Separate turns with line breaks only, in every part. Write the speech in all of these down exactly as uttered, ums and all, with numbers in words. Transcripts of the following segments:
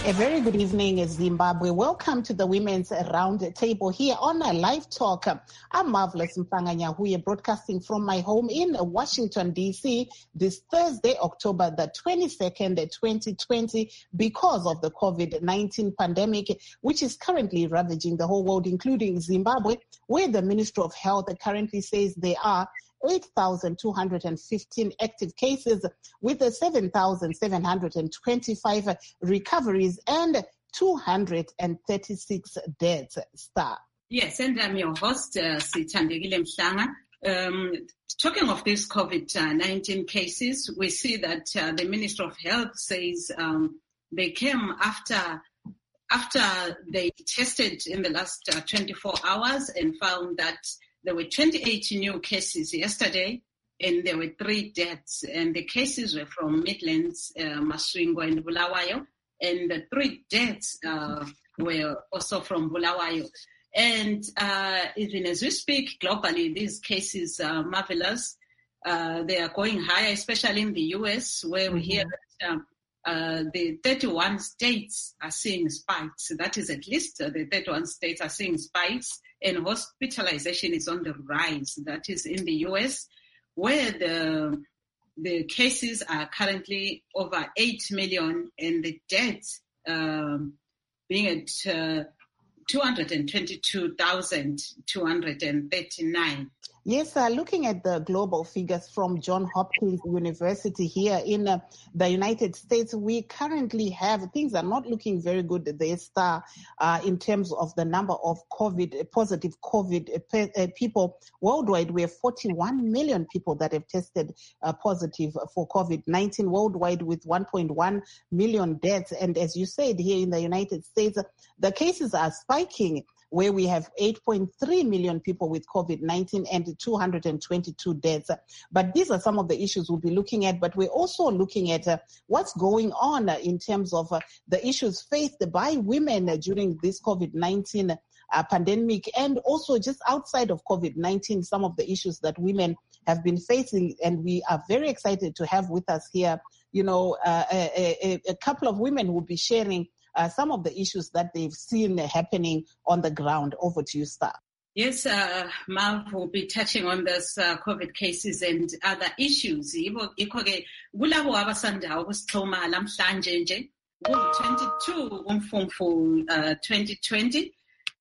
A very good evening, Zimbabwe. Welcome to the Women's Round Table here on a Live Talk. I'm Marvelous Mpanganyahuye, broadcasting from my home in Washington, D C this Thursday, October the twenty-second, twenty twenty, because of the COVID nineteen pandemic, which is currently ravaging the whole world, including Zimbabwe, where the Ministry of Health currently says there are eight thousand two hundred fifteen active cases with seven thousand seven hundred twenty-five recoveries and two hundred thirty-six deaths. Star.
Yes, and I'm your host, uh, Sithandekile Mhlanga. Um, talking of these COVID nineteen cases, we see that uh, the Minister of Health says um, they came after after they tested in the last uh, twenty-four hours and found that there were twenty-eight new cases yesterday, and there were three deaths. And the cases were from Midlands, uh, Masvingo, and Bulawayo. And the three deaths uh, were also from Bulawayo. And uh, even as we speak, globally, these cases are marvelous. Uh, they are going higher, especially in the U S, where we hear that um, uh, the thirty-one states are seeing spikes. That is, at least uh, the thirty-one states are seeing spikes. And hospitalization is on the rise. That is in the U S, where the the cases are currently over eight million and the deaths um, being at uh, two hundred twenty-two thousand two hundred thirty-nine.
Yes, uh, looking at the global figures from Johns Hopkins University here in uh, the United States, we currently have, things are not looking very good there, Star, uh, in terms of the number of COVID, positive COVID uh, people worldwide. We have forty-one million people that have tested uh, positive for COVID nineteen worldwide, with one point one million deaths. And as you said, here in the United States, the cases are spiking, where we have eight point three million people with COVID nineteen and two hundred twenty-two deaths. But these are some of the issues we'll be looking at. But we're also looking at uh, what's going on uh, in terms of uh, the issues faced by women uh, during this COVID nineteen uh, pandemic, and also just outside of COVID nineteen, some of the issues that women have been facing. And we are very excited to have with us here, you know, uh, a, a, a couple of women who will be sharing Uh, some of the issues that they've seen happening on the ground. Over to you, Star.
Yes, uh, Marv will be touching on this uh, COVID cases and other issues. Ikho-ke kulabo abasanda ukusixhuma namhlanje nje ku-twenty-two kuMfumfu uh, twenty twenty.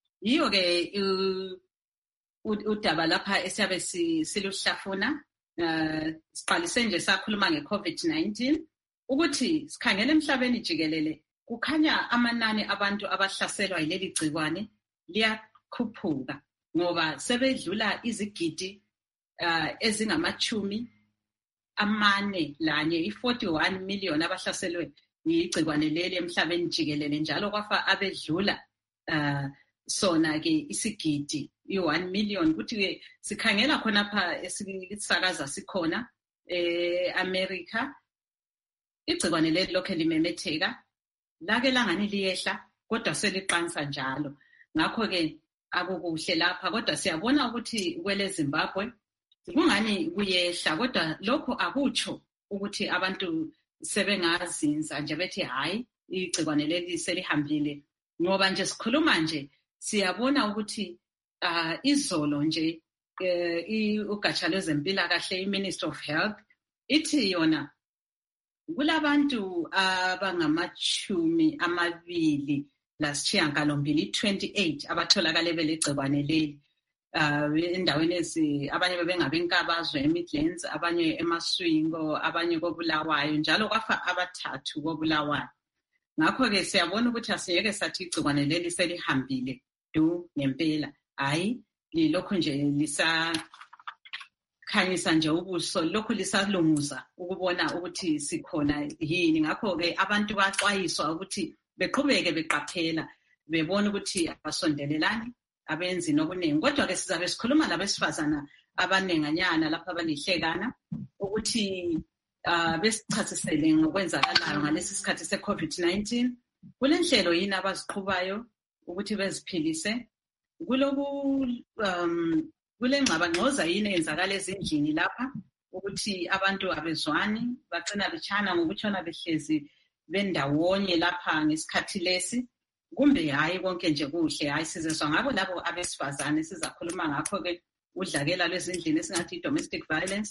Yiyo-ke udaba lapha esiyabe siluhlafuna uh, siqalise nje sakhuluma nge-COVID nineteen ukuthi sikhangele emhlabeni jikelele. Kukhanya amanani abantu abahlaselwa yileli gcikwane liyakhuphuka ngoba sebedlula izigidi uh, ezingamachumi amane lanye i-forty-one million abahlaselwe yigcikwane leli emhlabeni jikelele, njalo kwafa abedlula uh, sona ke isigidi i-one million. Kuthi sikhangela khonapha esisakaza sikhona e-America igcikwane leli lokho limemetheka, lake langani liyehla kodwa seliqansa njalo. Ngakho-ke akukuhle lapha, kodwa siyabona ukuthi kwele Zimbabwe kungani kuyehla, kodwa lokho akutsho ukuthi abantu sebengazinza nje bethi hayi igcikwane leli selihambile, ngoba nje sikhuluma nje siyabona ukuthi uh, izolo nje uh, ugatsha lwezempilakahle, i-Ministry of Health, ithi yona kulabantu abangamachumi amabili lasishiyagalombili, twenty-eight abatholakale belegcikwane leli uh, endaweni ezi, abanye bebengabenkabazwe eMidlands, abanye eMasvingo, abanye koBulawayo, njalo kwafa abathathu koBulawayo. Ngakho-ke siyabona ukuthi asiyeke sathi igcikwane leli selihambile du ngempela. Hayi, lilokhu nje lisa khanyisa nje ubuso, lokhu lisalunguza ukubona ukuthi sikhona yini. Ngakho-ke abantu baxwayiswa ukuthi beqhubeke beqaphela, bebona ukuthi abasondelelani, abenzi nokuningi. Kodwa-ke sizabe sikhuluma labesifazana abanenganyana lapha abalihlekana ukuthi uh, besichasisele ngokwenzakalayo ngalesi sikhathi se-COVID nineteen. Kule nhlelo yini abaziqhubayo ukuthi beziphilise, kuloku um, kule ngxabangxoza yini eyenzakala ezindlini lapha ukuthi abantu abezwani bagcina bechana ngokutshona behlezi bendawonye lapha ngesikhathi lesi, kumbe hayi konke nje kuhle, hayi sizeswa ngabo labo abesifazane sizakhuluma ngakho-ke udlakela lwezindlini esingathi i-domestic violence,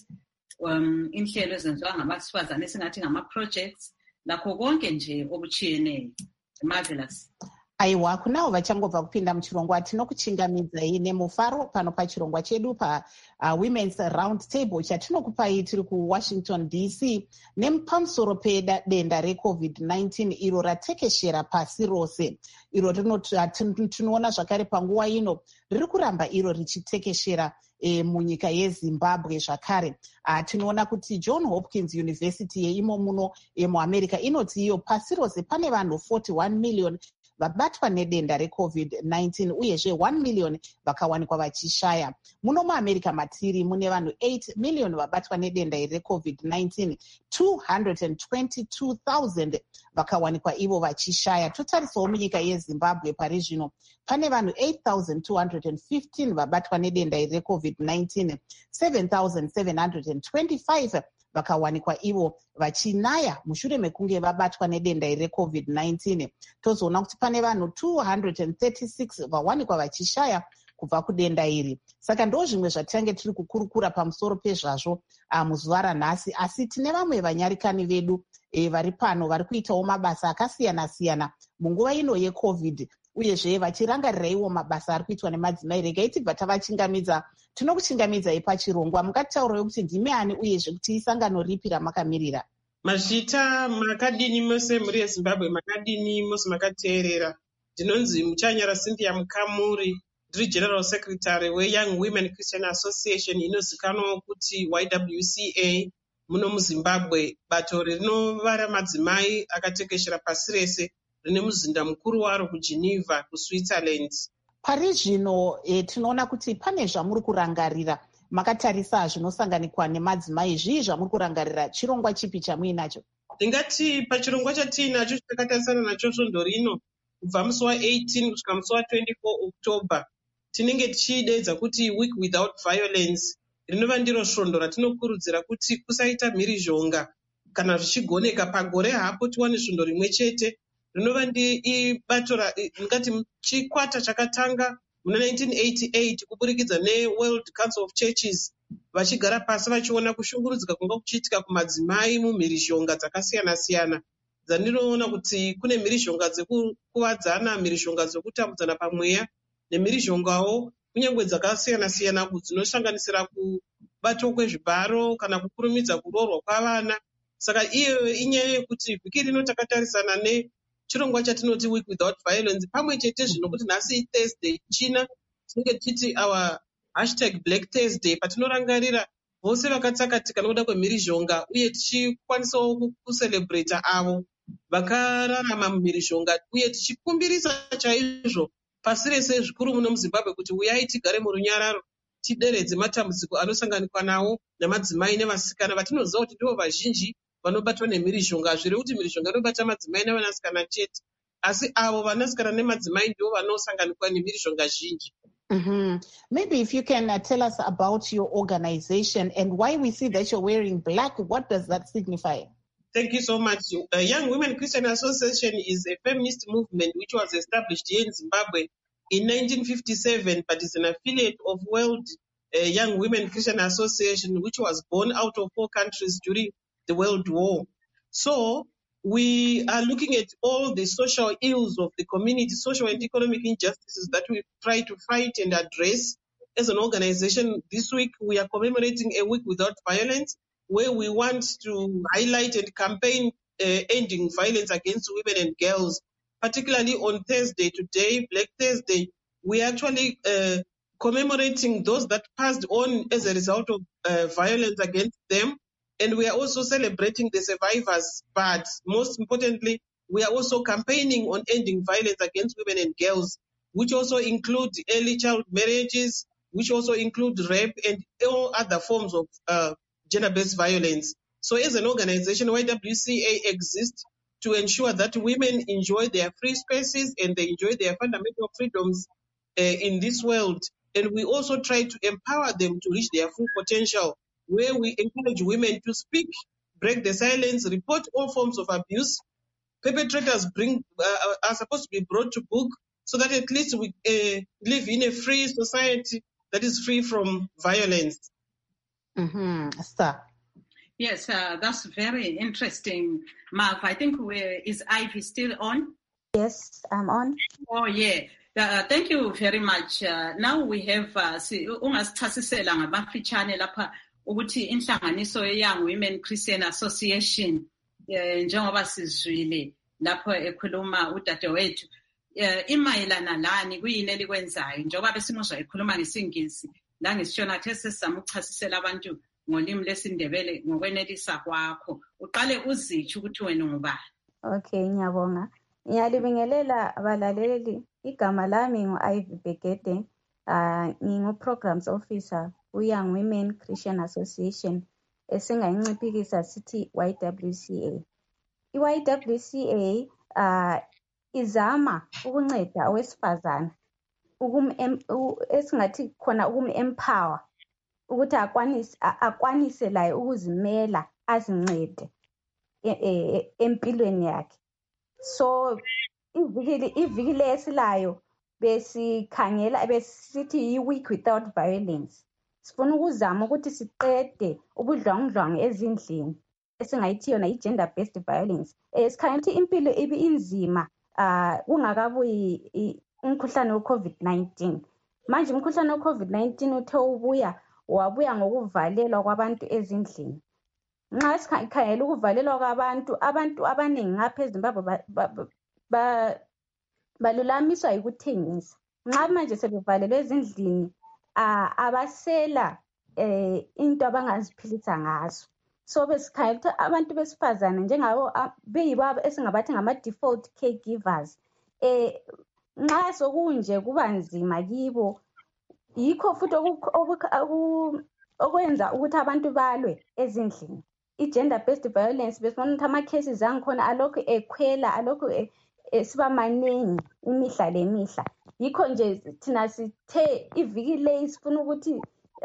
um, inhlelo ezenziwa ngabesifazane esingathi ngama-projects, lakho konke nje okuchiyeneyo. Marvelous.
Aiwa, kunavo vachangobva kupinda muchirongwa tinokuchingamidzai nemufaro pano pachirongwa chedu pa uh, Women's Round Table chatinokupai tiri kuWashington D C nepamusoro pedenda recovid nineteen iro ratekeshera pasi rose. Iro tinoona zvakare panguva ino riri kuramba iro richitekeshera E, munyika yeZimbabwe zvakare. Uh, tinoona kuti John Hopkins University yeimo muno yemuamerica inoti iyo pasi rose pane vanhu forty-one million vabatwa nedenda recovid nineteen uyezve one million vakawanikwa vachishaya. Muno muamerica matiri mune vanhu eight million vabatwa nedenda recovid nineteen, two hundred twenty-two thousand vakawanikwa ivo vachishaya. Totarisawo munyika yeZimbabwe pari zvino pane vanhu eight thousand two hundred fifteen vabatwa nedenda recovid nineteen, seven thousand seven hundred twenty-five vakawanikwa ivo vachinaya mushure mekunge vabatwa nedenda recovid nineteen. Tozoona kuti pane vanhu two hundred thirty-six vawanikwa vachishaya kubva kudenda iri. Saka ndo zvimwe zvatinge tiri kukurukura pamusoro pezvazvo uh, muzuva ranhasi, asi tine vamwe vanyarikani vedu e, vari pano vari kuitawo mabasa akasiyana-siyana munguva ino yecovid uyezve vachirangariraiwo mabasa ari kuitwa nemadzimai. Regai tibva tavachingamidza, tinokuchingamidzai pachirongwa, mungataurawo kuti ndimi ani uyezve kuti isangano ripi ramakamirira?
Mazvita makadini mose muri yeZimbabwe, makadini mose makateerera. Ndinonzi Muchanyara Cynthia Mukamuri, ndiri General Secretary weYoung Women Christian Association inozikanwa kuti Y W C A muno muZimbabwe, bato rinovara madzimai akatekeshera pasi rese rine muzinda mukuru waro kuGeneva kuSwitzerland.
Pari zvino e, tinoona kuti pane zvamuri kurangarira, makatarisa zvinosanganikwa nemadzimai, zvii zvamuri kurangarira, chirongwa chipi chamuinacho?
Ndingati pachirongwa chatiinacho takatarisana nacho svondo rino kubva musi wa-eighteen kusvika musi wa-twenty-four October tinenge tichideedza kuti Week Without Violence, rinova ndiro svondo ratinokurudzira kuti kusaita mhirizhonga kana zvichigoneka pagore hapo tiwane svondo rimwe chete. Rinova ndibato ringati chikwata chakatanga muna nineteen eighty-eight kuburikidza neWorld Council of Churches vachigara pasi vachiona kushungurudzika kunga kuchiitika kumadzimai mumhirizhonga dzakasiyana-siyana. Dzandinoona kuti kune mhirizhonga dzekukuvadzana, mhirizhonga dzekutambudzana pamweya nemhirizhongawo kunyange dzakasiyana-siyana dzinosanganisira kubatwa kwezvibharo kana kukurumidza kuroorwa kwavana. Saka iyo inyaya yekuti vhiki rino takatarisana ne chirongwa chatinoti Week Without Violence, pamwe chete zvino kuti nhasi Thursday china tinenge tichiti our hashtag Black Thursday, patinorangarira vose vakatsakatika nokuda kwemhirizhonga uye tichikwanisawo kucelebrata avo vakararama mumhirizhonga uye tichikumbirisa chaizvo pasi rese zvikuru muno muZimbabwe kuti uyai tigare murunyararo tideredze matambudziko anosanganikwa nawo namadzimai nevasikana vatinoziva kuti ndivo vazhinji vanobatwa nemhirizhonga. Zviri kuti mhirizhonga inobata madzimai nevanasikana chete, asi avo vanasikana nemadzimai ndivo vanosanganikwa nemhirizhonga zhinji.
Mm-hmm. Maybe if you can uh, tell us about your organization and why we see that you're wearing black, what does that signify?
Thank you so much. Uh, Young Women Christian Association is a feminist movement which was established here in Zimbabwe in nineteen fifty-seven, but is an affiliate of World uh, Young Women Christian Association, which was born out of four countries during the World War. So we are looking at all the social ills of the community, social and economic injustices that we try to fight and address as an organization. This week we are commemorating a Week Without Violence, where we want to highlight and campaign uh, ending violence against women and girls. Particularly on Thursday today, Black Thursday, we are actually uh, commemorating those that passed on as a result of uh, violence against them. And we are also celebrating the survivors, but most importantly, we are also campaigning on ending violence against women and girls, which also include early child marriages, which also include rape and all other forms of uh, gender-based violence. So as an organization, Y W C A exists to ensure that women enjoy their free spaces and they enjoy their fundamental freedoms uh, in this world. And we also try to empower them to reach their full potential, where we encourage women to speak, break the silence, report all forms of abuse, perpetrators bring uh, are supposed to be brought to book, so that at least we uh, live in a free society that is free from violence.
Mm-hmm. Sir.
Yes, uh, that's very interesting, Marv. I think we're, is Ivy still on?
Yes, I'm on.
Oh, yeah. Uh, thank you very much. Uh, now we have, ungasichasisela ngabafitshane lapha ukuthi inhlanganiso ye-Young Women Christian Association, njengoba sizwile lapho ekhuluma udadewethu, imayelana lani kuyini elikwenzayo, njengoba besimuzwa ekhuluma ngesingisi, la ngisishona the sesizama ukuchasisela abantu ngolimi lesindebele ngokwenelisa kwakho. Uqale uzitsho ukuthi wena ngubani.
Okay, ngiyabonga. Ngiyalibingelela abalaleli. Igama lami ngu-Ivy Begede. Uh, ngingu-Programs Officer ku-Young Women Christian Association esingayinciphikisa sithi Y W C A. I-Y W C A uh, izama ukunceda owesifazana ukum esingathi khona ukum-empower ukuthi akwanise akwanise laye ukuzimela azincede empilweni yakhe. So iviki iviki lesilayo besikhangela besithi i-week without violence. Sifuna ukuzama ukuthi siqede ubudlwangudlwangu ezindlini esingayithi yona i-gender based violence. Eh sikhangela ukuthi impilo ibi inzima ah kungakabuyi umkhuhlane we-COVID nineteen. Manje umkhuhlane we-COVID nineteen uthe ubuya wabuya ngokuvalelwa kwabantu ezindlini. Nxa sikhangela ukuvalelwa kwabantu, abantu abaningi ngapha eZimbabwe balulamiswa yikuthengisa. Nxa manje sebevalelwe ezindlini abasela into abangaziphilisa ngazo. So besikhangela ukuthi abantu besifazane njengabo beyibo esingabathi ngama-default caregivers. Eh nxa sokunje kuba nzima kibo, yikho futhi okwenza ukuthi abantu balwe ezindlini. I-gender based violence besibona ukuthi ama-cases angikhona alokhu ekhwela, alokhu siba maningi imihla lemihla. Yikho nje thina sithe iviki le sifuna ukuthi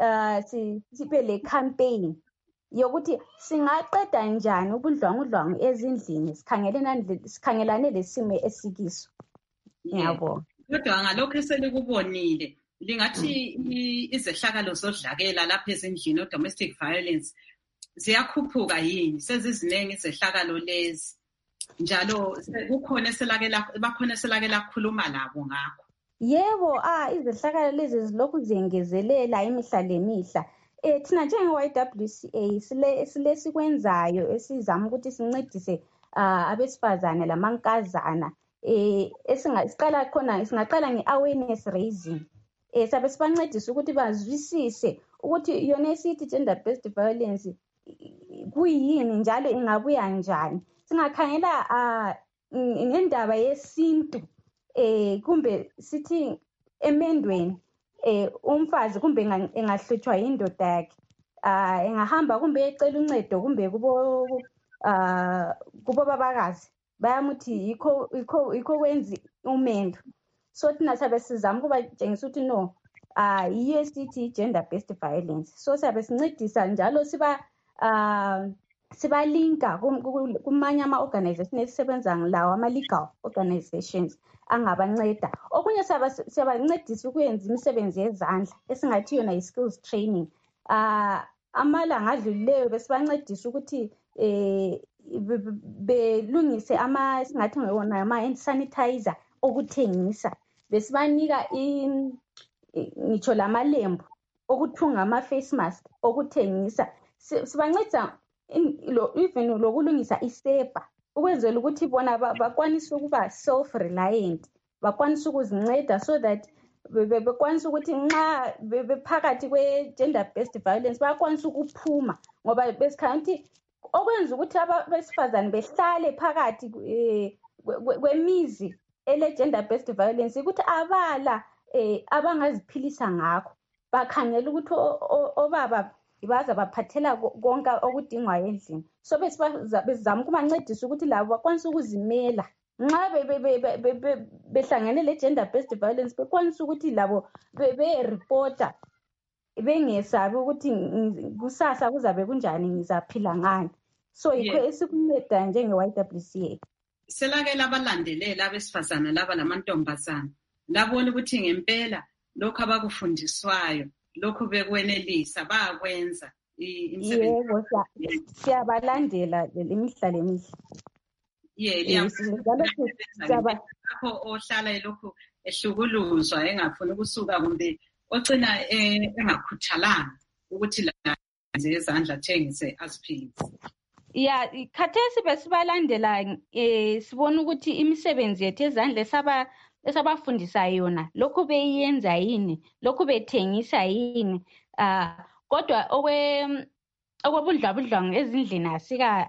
sibe le campaign yokuthi singaqeda njani ubudlwangudlwangu ezindlini sikhangelana sikhangelane lesimo esikiso. Ngiyabonga.
Kodwa ngalokho eselikubonile lingathi izehlakalo zodlakela lapha ezindlini, domestic violence, ziyakhuphuka yini? Sezizinengi izehlakalo lezi njalo kukhona eselakela bakhona eselakela ukukhuluma labo ngakho.
Yebo, ah izehlakalo lezi zilokhu ziyengezelela imihla lemihla. Eh thina njenge-Y W C A sile sile sikwenzayo esizama ukuthi sincedise abesifazane lamankazana. Eh esingaqala khona singaqala nge-awareness raising. Eh sabe sibancedisa ukuthi bazwisise ukuthi yona esithi gender based violence kuyini njalo ingabuya njani. Singakhangela ngendaba yesintu eh kumbe sithi emendweni eh umfazi kumbe engahlutshwa indoda yakhe ah engahamba kumbe ecela uncedo kumbe kubo ah kubo babakazi bayamuthi yikho yikho yikho kwenza umendo. So thina sabe sizama kuba tshengisa ukuthi no ah yiyo esithi gender based violence. So sabe sincedisa njalo siba ah siba linka kumanye ama organization esisebenza nglawo ama legal organizations angabanceda. Okunye siyabancedisa ukuyenza imisebenzi yezandla esingathi yona i-skills training. Ah amalanga adlulileyo besibancedisa ukuthi eh belungise ama singathi ngona ama hand sanitizer okuthengisa. Besibanika ngitsho lamalembu okuthunga ama face mask okuthengisa. Sibanceda even lokulungisa isepa ukwenzela ukuthi bona bakwanise ukuba self reliant, bakwanise ukuzinceda so that bekwanise ukuthi nxa bephakathi kwe gender based violence bakwanise ukuphuma, ngoba besikhanti okwenza ukuthi abesifazane behlale phakathi kwemizi ele gender based violence ukuthi abala abangaziphilisa ngakho. Bakhangela ukuthi obaba baza baphathela konke okudingwayo endlini. So besizama ukubancedisa ukuthi labo bakwanise ukuzimela. Nxa behlangene le gender based violence bekwanise ukuthi labo be-reporta bengesabi ukuthi kusasa kuzabe kunjani, ngizaphila ngani. So yikho esikunceda njenge-Y W C A.
selake labalandelela abesifazana laba lamantombazana labona ukuthi ngempela lokho abakufundiswayo lokho bekwenelisa bayakwenza imisebenzi.
Yebo, siyabalandela imihla lemihla.
Yeah, lapho ohlala elokhu ehlukuluzwa engafuni ukusuka kumbe ogcina engakhuthalanga ukuthi lenze izandla thengise aziphilise.
Ya, khathesi besibalandela eh sibona ukuthi imisebenzi yethu ezandla esaba esabafundisa yona lokho beyenza yini, lokho bethengisa yini. Ah kodwa okwe okwabudlabudlwangu ezindlini asika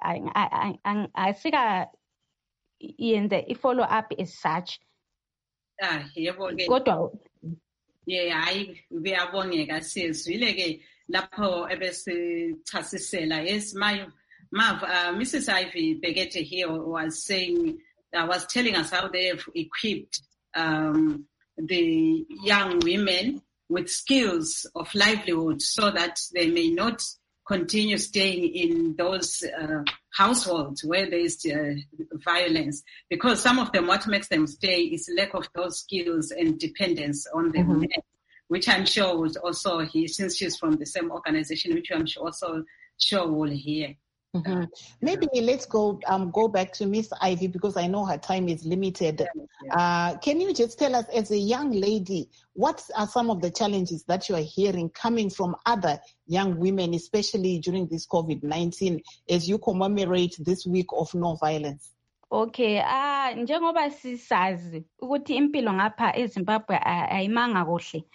asika yenze i-follow up as such.
Ah, yebo ke.
Kodwa
yeah, hayi uyabongeka siyezwile ke lapho ebesichasisela. Yes, my Mav, uh, Missus Ivy Begete here was saying, uh, was telling us how they have equipped um, the young women with skills of livelihood so that they may not continue staying in those uh, households where there is uh, violence. Because some of them, what makes them stay is lack of those skills and dependence on the mm-hmm. men, which I'm sure would also hear, since she's from the same organization, which I'm sure also sure will hear.
Mm-hmm. Maybe let's go um, go back to Miss Ivy because I know her time is limited. Yeah, yeah. Uh, can you just tell us, as a young lady, what are some of the challenges that you are hearing coming from other young women, especially during this COVID nineteen, as you commemorate this week of no violence?
Okay, ah uh, njengoba sisazi ukuthi impilo ngapha eZimbabwe ayimanga kuhle.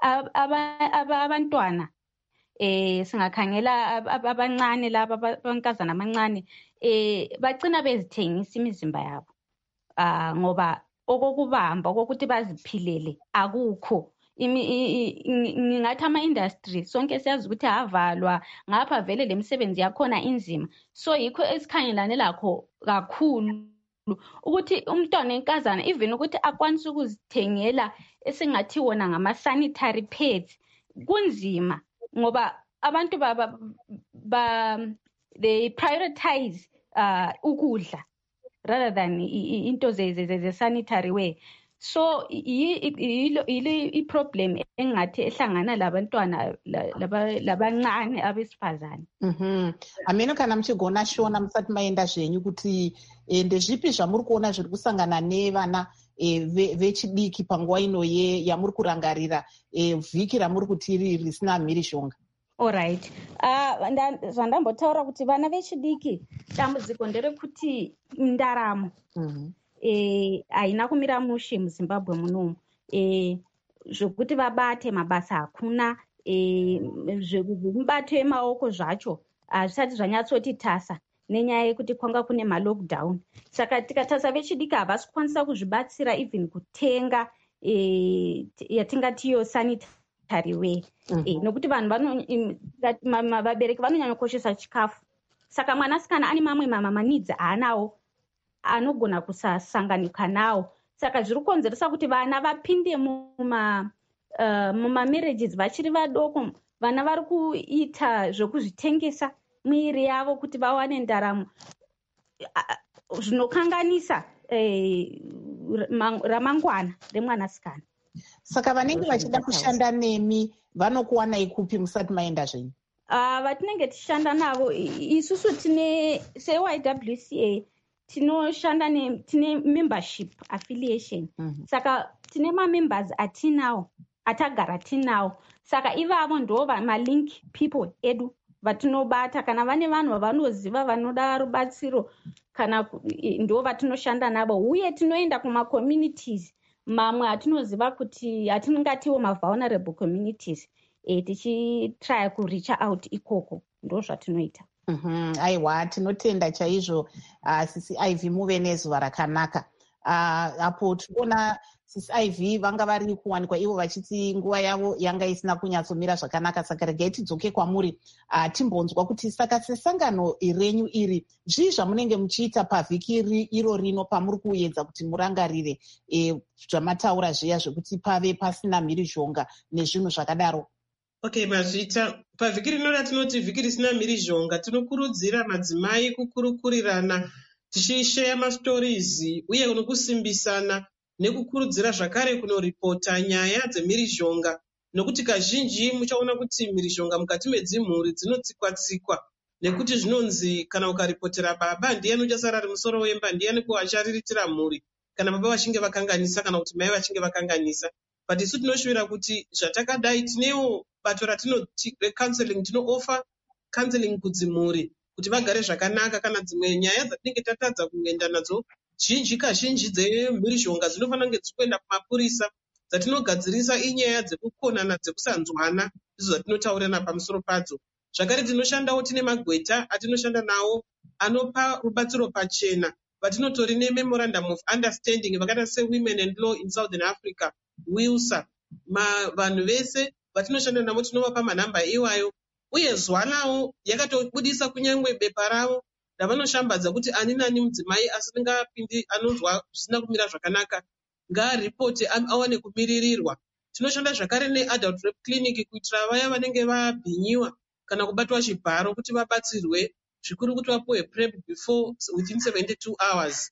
Abantwana eh singakhangela abancane laba abankazana amancane eh bagcina bezithengisa imizimba yabo ah ngoba okokubamba okokuthi baziphilele akukho ngingathi ama industry sonke siyazi ukuthi avalwa ngapha vele lemisebenzi yakhona inzima so yikho esikhangelane lakho kakhulu ukuthi umntwana enkazana even ukuthi akwanise ukuzithengela esingathi wona ngama sanitary pads kunzima ngoba abantu ba ba they prioritize uh ukudla rather than into ze ze sanitary way. So i problem engathi ehlangana labantwana labancane abesifazane.
Mhm. Ameno kana mchigona shona musati maenda zvenyu kuti ndezvipi zvamuri kuona zviri kusangana nevana vechidiki panguva ino yamuri kurangarira vhiki ramuri kuti risina mhirishonga?
Alright. Uh, zvandambotaura kuti vana vechidiki dambudziko nderekuti ndaramo
mm-hmm.
eh haina kumira mushe muZimbabwe munomu eh zvokuti vabate mabasa hakuna eh zvokubato emaoko zvacho azvisati zvanyatsoti tasa nenyaya yekuti kwanga kune ma lockdown saka tikatasa vechidiki havasi kukwanisa kuzvibatsira even kutenga eh yatingati yo sanitary way mm-hmm. eh nokuti vanhu vano vabereki vanonyanya kukoshesa chikafu saka mwanasikana ane mamwe mama needs aanawo anogona kusasanganika nawo saka zviri kukonzeresa kuti vana vapinde muma uh, muma marriages vachiri vadoko vana vari kuita zvokuzvitengesa mwiri yavo kuti vawane ndaramo zvinokanganisa eh, ramangwana remwanasikana.
Saka vanenge vachida kushanda nemi vanokuwanai kupi musati maenda zvenyu?
Uh, vatinenge tichishanda navo isusu tine se-Y W C A tinoshanda ne tine membership affiliation mm-hmm. saka tine ma-members atinawo atagara tinawo saka ivavo ndo ma-link people edu vatinobata kana vane vanhu vavanoziva vanoda rubatsiro kana ndo vatinoshanda navo uye tinoenda kuma-communities mamwe atinoziva kuti atingatiwo ma-vulnerable communities e, tichitry kureach out ikoko ndo zvatinoita.
Mhm, aiwa tinotenda chaizvo uh, Sisi Ivy muve nezuva rakanaka. Uh, apo tinoona Sisi Ivy vanga vari kuwanikwa ivo vachiti nguva yavo yanga isina kunyatsomira zvakanaka saka regai tidzoke kwamuri uh, timbonzwa kuti saka sesangano renyu iri zvii zvamunenge muchiita pavhiki iro rino pamuri kuedza kuti murangarire e, zvamataura zviya zvekuti pave pasina mhirizhonga nezvinhu zvakadaro?
Okay, mazvita pavhiki rino ratinoti vhiki risina mhirizhonga tinokurudzira madzimai kukurukurirana tichisheya mastories uye nokusimbisana nekukurudzira zvakare kunoripota nyaya dzemhirizhonga, nokuti kazhinji muchaona kuti mhirizhonga mukati medzimhuri dzinotsikwa-tsikwa nekuti zvinonzi kana ukaripotera baba ndiyani uchasara ari musoro wemba, ndiyani kuva achariritira mhuri kana baba vachinge vakanganisa kana kuti mai vachinge vakanganisa. But isu tinoshuvira kuti zvatakadai tinewo bato ratinoti recounseling, tinoofa counseling kudzimhuri kuti vagare zvakanaka. Kana dzimwe nyaya dzatinenge tatadza kuenda nadzo, zhinji kazhinji dzemhirizhonga dzinofanira kunge dzichienda kumapurisa. Dzatinogadzirisa inyaya dzekukonana, dzekusanzwana, izvo zvatinotaurirana pamusoro padzo. Zvakare tinoshandawo tine magweta atinoshanda nawo anopa rubatsiro pachena vatinotori nememorandum of understanding vakaita sewomen and law in Southern Africa, WILSA. Vanhu vese vatinoshanda navo tinovapa manhamba iwayo, uye zwanawo yakatobudisa kunyange bepa ravo ravanoshambadza kuti ani nani mudzimai asingapindi anonzwa zvisina kumira zvakanaka ngaaripoti awane kumiririrwa. Tinoshanda zvakare neadult rep clinic kuitira vaya vanenge vabhinyiwa kana kubatwa chibharo kuti vabatsirwe, zvikuru kuti vapuwe prep before within seventy-two hours.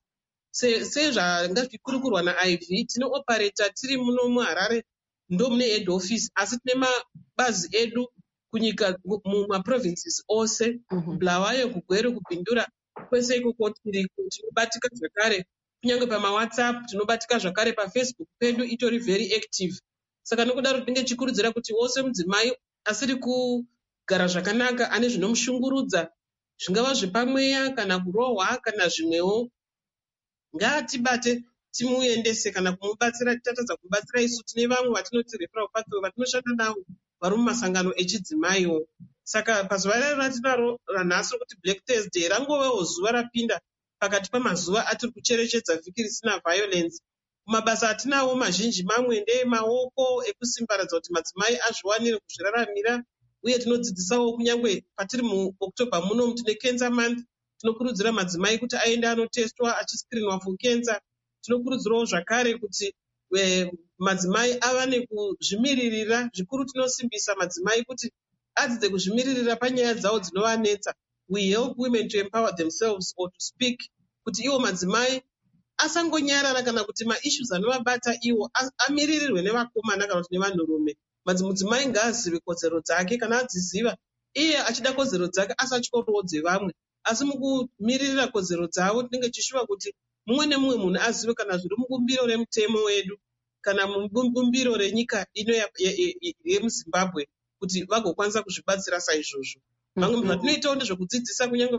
Sezvanga zvichikurukirwa na-I V, tinooperator tiri muno muHarare ndo mune head office, asi tine mabazi edu kunyika mumaprovinces ose, Bulawayo, kuGweru, kuBhindura, kwese ikoko tiri tinobatika zvakare. Kunyange pamawhatsapp tinobatika zvakare, pafacebook pedu itori very active. Saka nokudaro tinenge tichikurudzira kuti wose mudzimai asiri kugara zvakanaka, ane zvinomushungurudza, zvingava zvepamweya kana kurohwa kana zvimwewo, ngaatibate timuendese kana kumubatsira. Titatadza kumubatsira isu tine vamwe vatinoti referral pathway vatinoshanda navo vari mumasangano echidzimaiwo. Saka pazuva rero ratinaro ranhasi kuti Black Thursday rangovewo zuva rapinda pakati pamazuva atiri kucherechedza vhiki risina violence. Mabasa atinawo mazhinji mamwe ndeemaoko ekusimbaradza kuti madzimai azviwanire kuzviraramira, uye tinodzidzisawo kunyange patiri muOctober muno tine cancer month. Tinokurudzira madzimai kuti aende anotestwa achiskrinwa for cancer. Tinokurudzirawo zvakare kuti madzimai avane kuzvimiririra. Zvikuru tinosimbisa madzimai kuti adzidze kuzvimiririra panyaya dzavo dzinovanetsa. We help women to empower themselves or to speak, kuti iwo madzimai asangonyarara kana kuti maissues anovabata iwo amiririrwe nevakomana kana kuti nevanhurume. Mudzimai ngaazive kodzero dzake, kana adziziva iye achida kodzero dzake asatyorodze vamwe, asi mukumiririra kodzero dzavo tinenge tichishuva kuti mumwe nemumwe munhu azive kana zviri mubumbiro remutemo wedu kana mubumbiro renyika ino yemuZimbabwe, kuti vagokwanisa kuzvibatsira saizvozvo. Vamwe zvatinoitawo ndezvekudzidzisa kunyange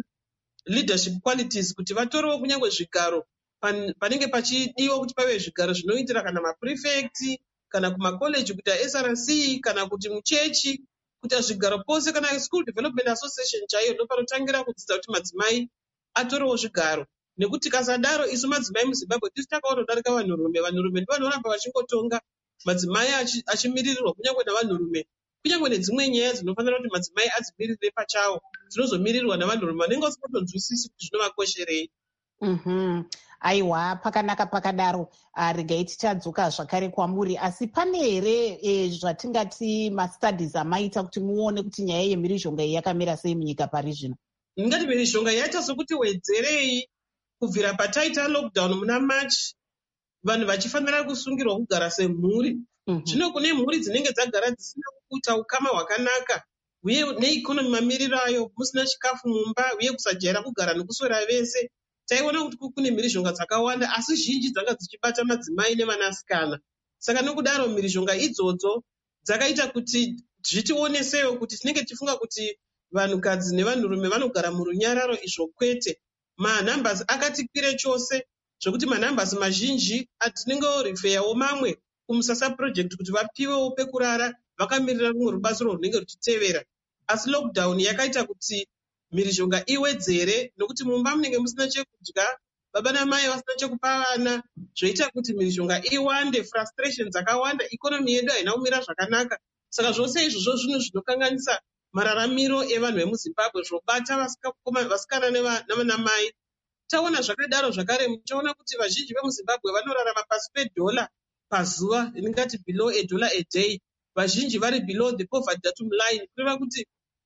leadership qualities, kuti vatorewo kunyange zvigaro panenge pachidiwa kuti pave zvigaro zvinoitira kana maprefect kana kumakoleji, kuita S R C kana kuti muchechi, kuita zvigaro pose, kana school development association chaiyo ndopanotangira kudzidza kuti madzimai atorewo zvigaro. Nekuti kasadaro isu madzimai muZimbabwe tisu takaotodarika vanhurume. Vanhurume ndivanoramba vachingotonga, madzimai achimiririrwa kunyange navanhurume. Kunyange nedzimwe nyaya dzinofanira kuti madzimai adzimirire pachawo, tinozomiririrwa navanhurume vanenge vasingatonzwisisi kuti zvinovakosherei.
Mhm. Aiwa, pakanaka pakadaro. Regai tichadzoka zvakare kwamuri, asi pane here e, zvatingati mastudies amaita kuti muone kuti nyaya yemhirizhonga iyi yakamira sei munyika pari zvino?
Ndingati mhirizhonga yaita sokuti wedzerei kubvira pataita lockdown muna March, vanhu vachifanira kusungirwa kugara semhuri. Zvino mm -hmm. kune mhuri dzinenge dzagara dzisina kuita ukama hwakanaka, uye neikonomi mamiriro ayo, musina chikafu mumba, uye kusajaira kugara nekuswera vese. Taiona kuti kune mhirizhonga dzakawanda, asi zhinji dzanga dzichibata madzimai nevanasikana. Saka nokudaro mhirizhonga idzodzo dzakaita kuti zvitionesewo kuti tinenge tichifunga kuti vanhukadzi nevanhurume vanogara murunyararo, izvo kwete. Manhambasi akati kwire chose, zvokuti manhambasi mazhinji atinenge orifeyawo mamwe kumusasa project kuti vapiwewo pekurara vakamirira rumwe rubatsiro runenge ruchitevera. Asi lockdown yakaita kuti mhirizhonga iwedzere, nokuti mumba munenge musina chekudya, baba namai vasina chekupa vana, zvoita kuti mhirizhonga iwande, frustration dzakawanda, ikonomi yedu haina kumira zvakanaka. Saka zvose izvozvo zvinhu zvinokanganisa mararamiro evanhu vemuZimbabwe, zvobata vasikana navanamai. Taona zvakadaro zvakare, muchaona kuti vazhinji vemuZimbabwe vanorarama pasi pedhola pazuva, ringati below a dollar a day. Vazhinji vari below the poverty datum line, kureva kuti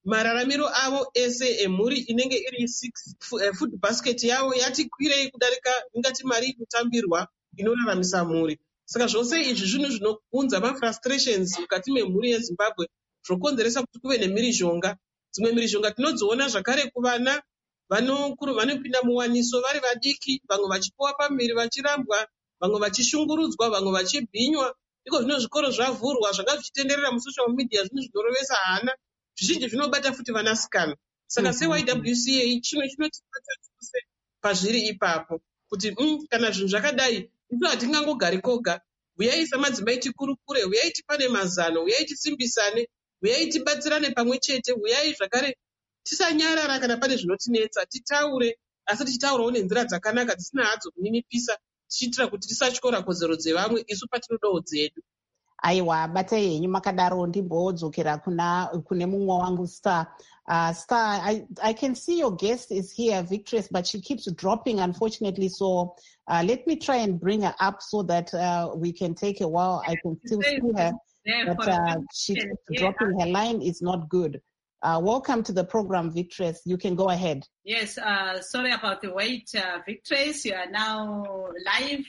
mararamiro avo ese emhuri inenge iri six food basket yavo yati kwirei kudarika ingati mari inotambirwa inoraramisa mhuri. Saka zvose izvi zvinhu zvinounza mafrustrations mukati memhuri yeZimbabwe zvokonzeresa kuti kuve nemhirizhonga. Dzimwe mhirizhonga tinodziona zvakare kuvana vanopinda muwaniso vari vadiki, vamwe vachipuwa pamhiri vachirambwa, vamwe vachishungurudzwa, vamwe vachibhinywa. Iko zvino zvikoro zvavhurwa zvanga zvichitenderera musocial media, zvinhu zvinorovesa hana, zvizhinji zvinobata futi vanasikana. Saka se-Y W C A chino chinotibata chose pazviri ipapo kuti mm, kana zvinhu zvakadai isu hatingangogari koga. Uyai samadzimai tikurukure, uyai tipane mazano, uyai tisimbisane, uyai tibatsirane pamwe chete, uyai zvakare tisanyarara kana pane zvinotinetsa, titaure, asi tichitaurawo nenzira dzakanaka dzisina hadzo kuninipisa, tichiitira kuti tisatyora kodzero dzevamwe isu patinodawo dzedu.
Aiwa, batai henyu makadaro ndimbodzokera kuna kune mumwe wangu Star. Uh, Star, I, I can see your guest is here, Victress, but she keeps dropping, unfortunately. So uh, let me try and bring her up so that uh, we can take a while. I can still see her, but uh, she keeps dropping. Her line is not good. Uh, welcome to the program, Victress. You can go ahead.
Yes, uh, sorry about the wait, uh, Victress. You are now live.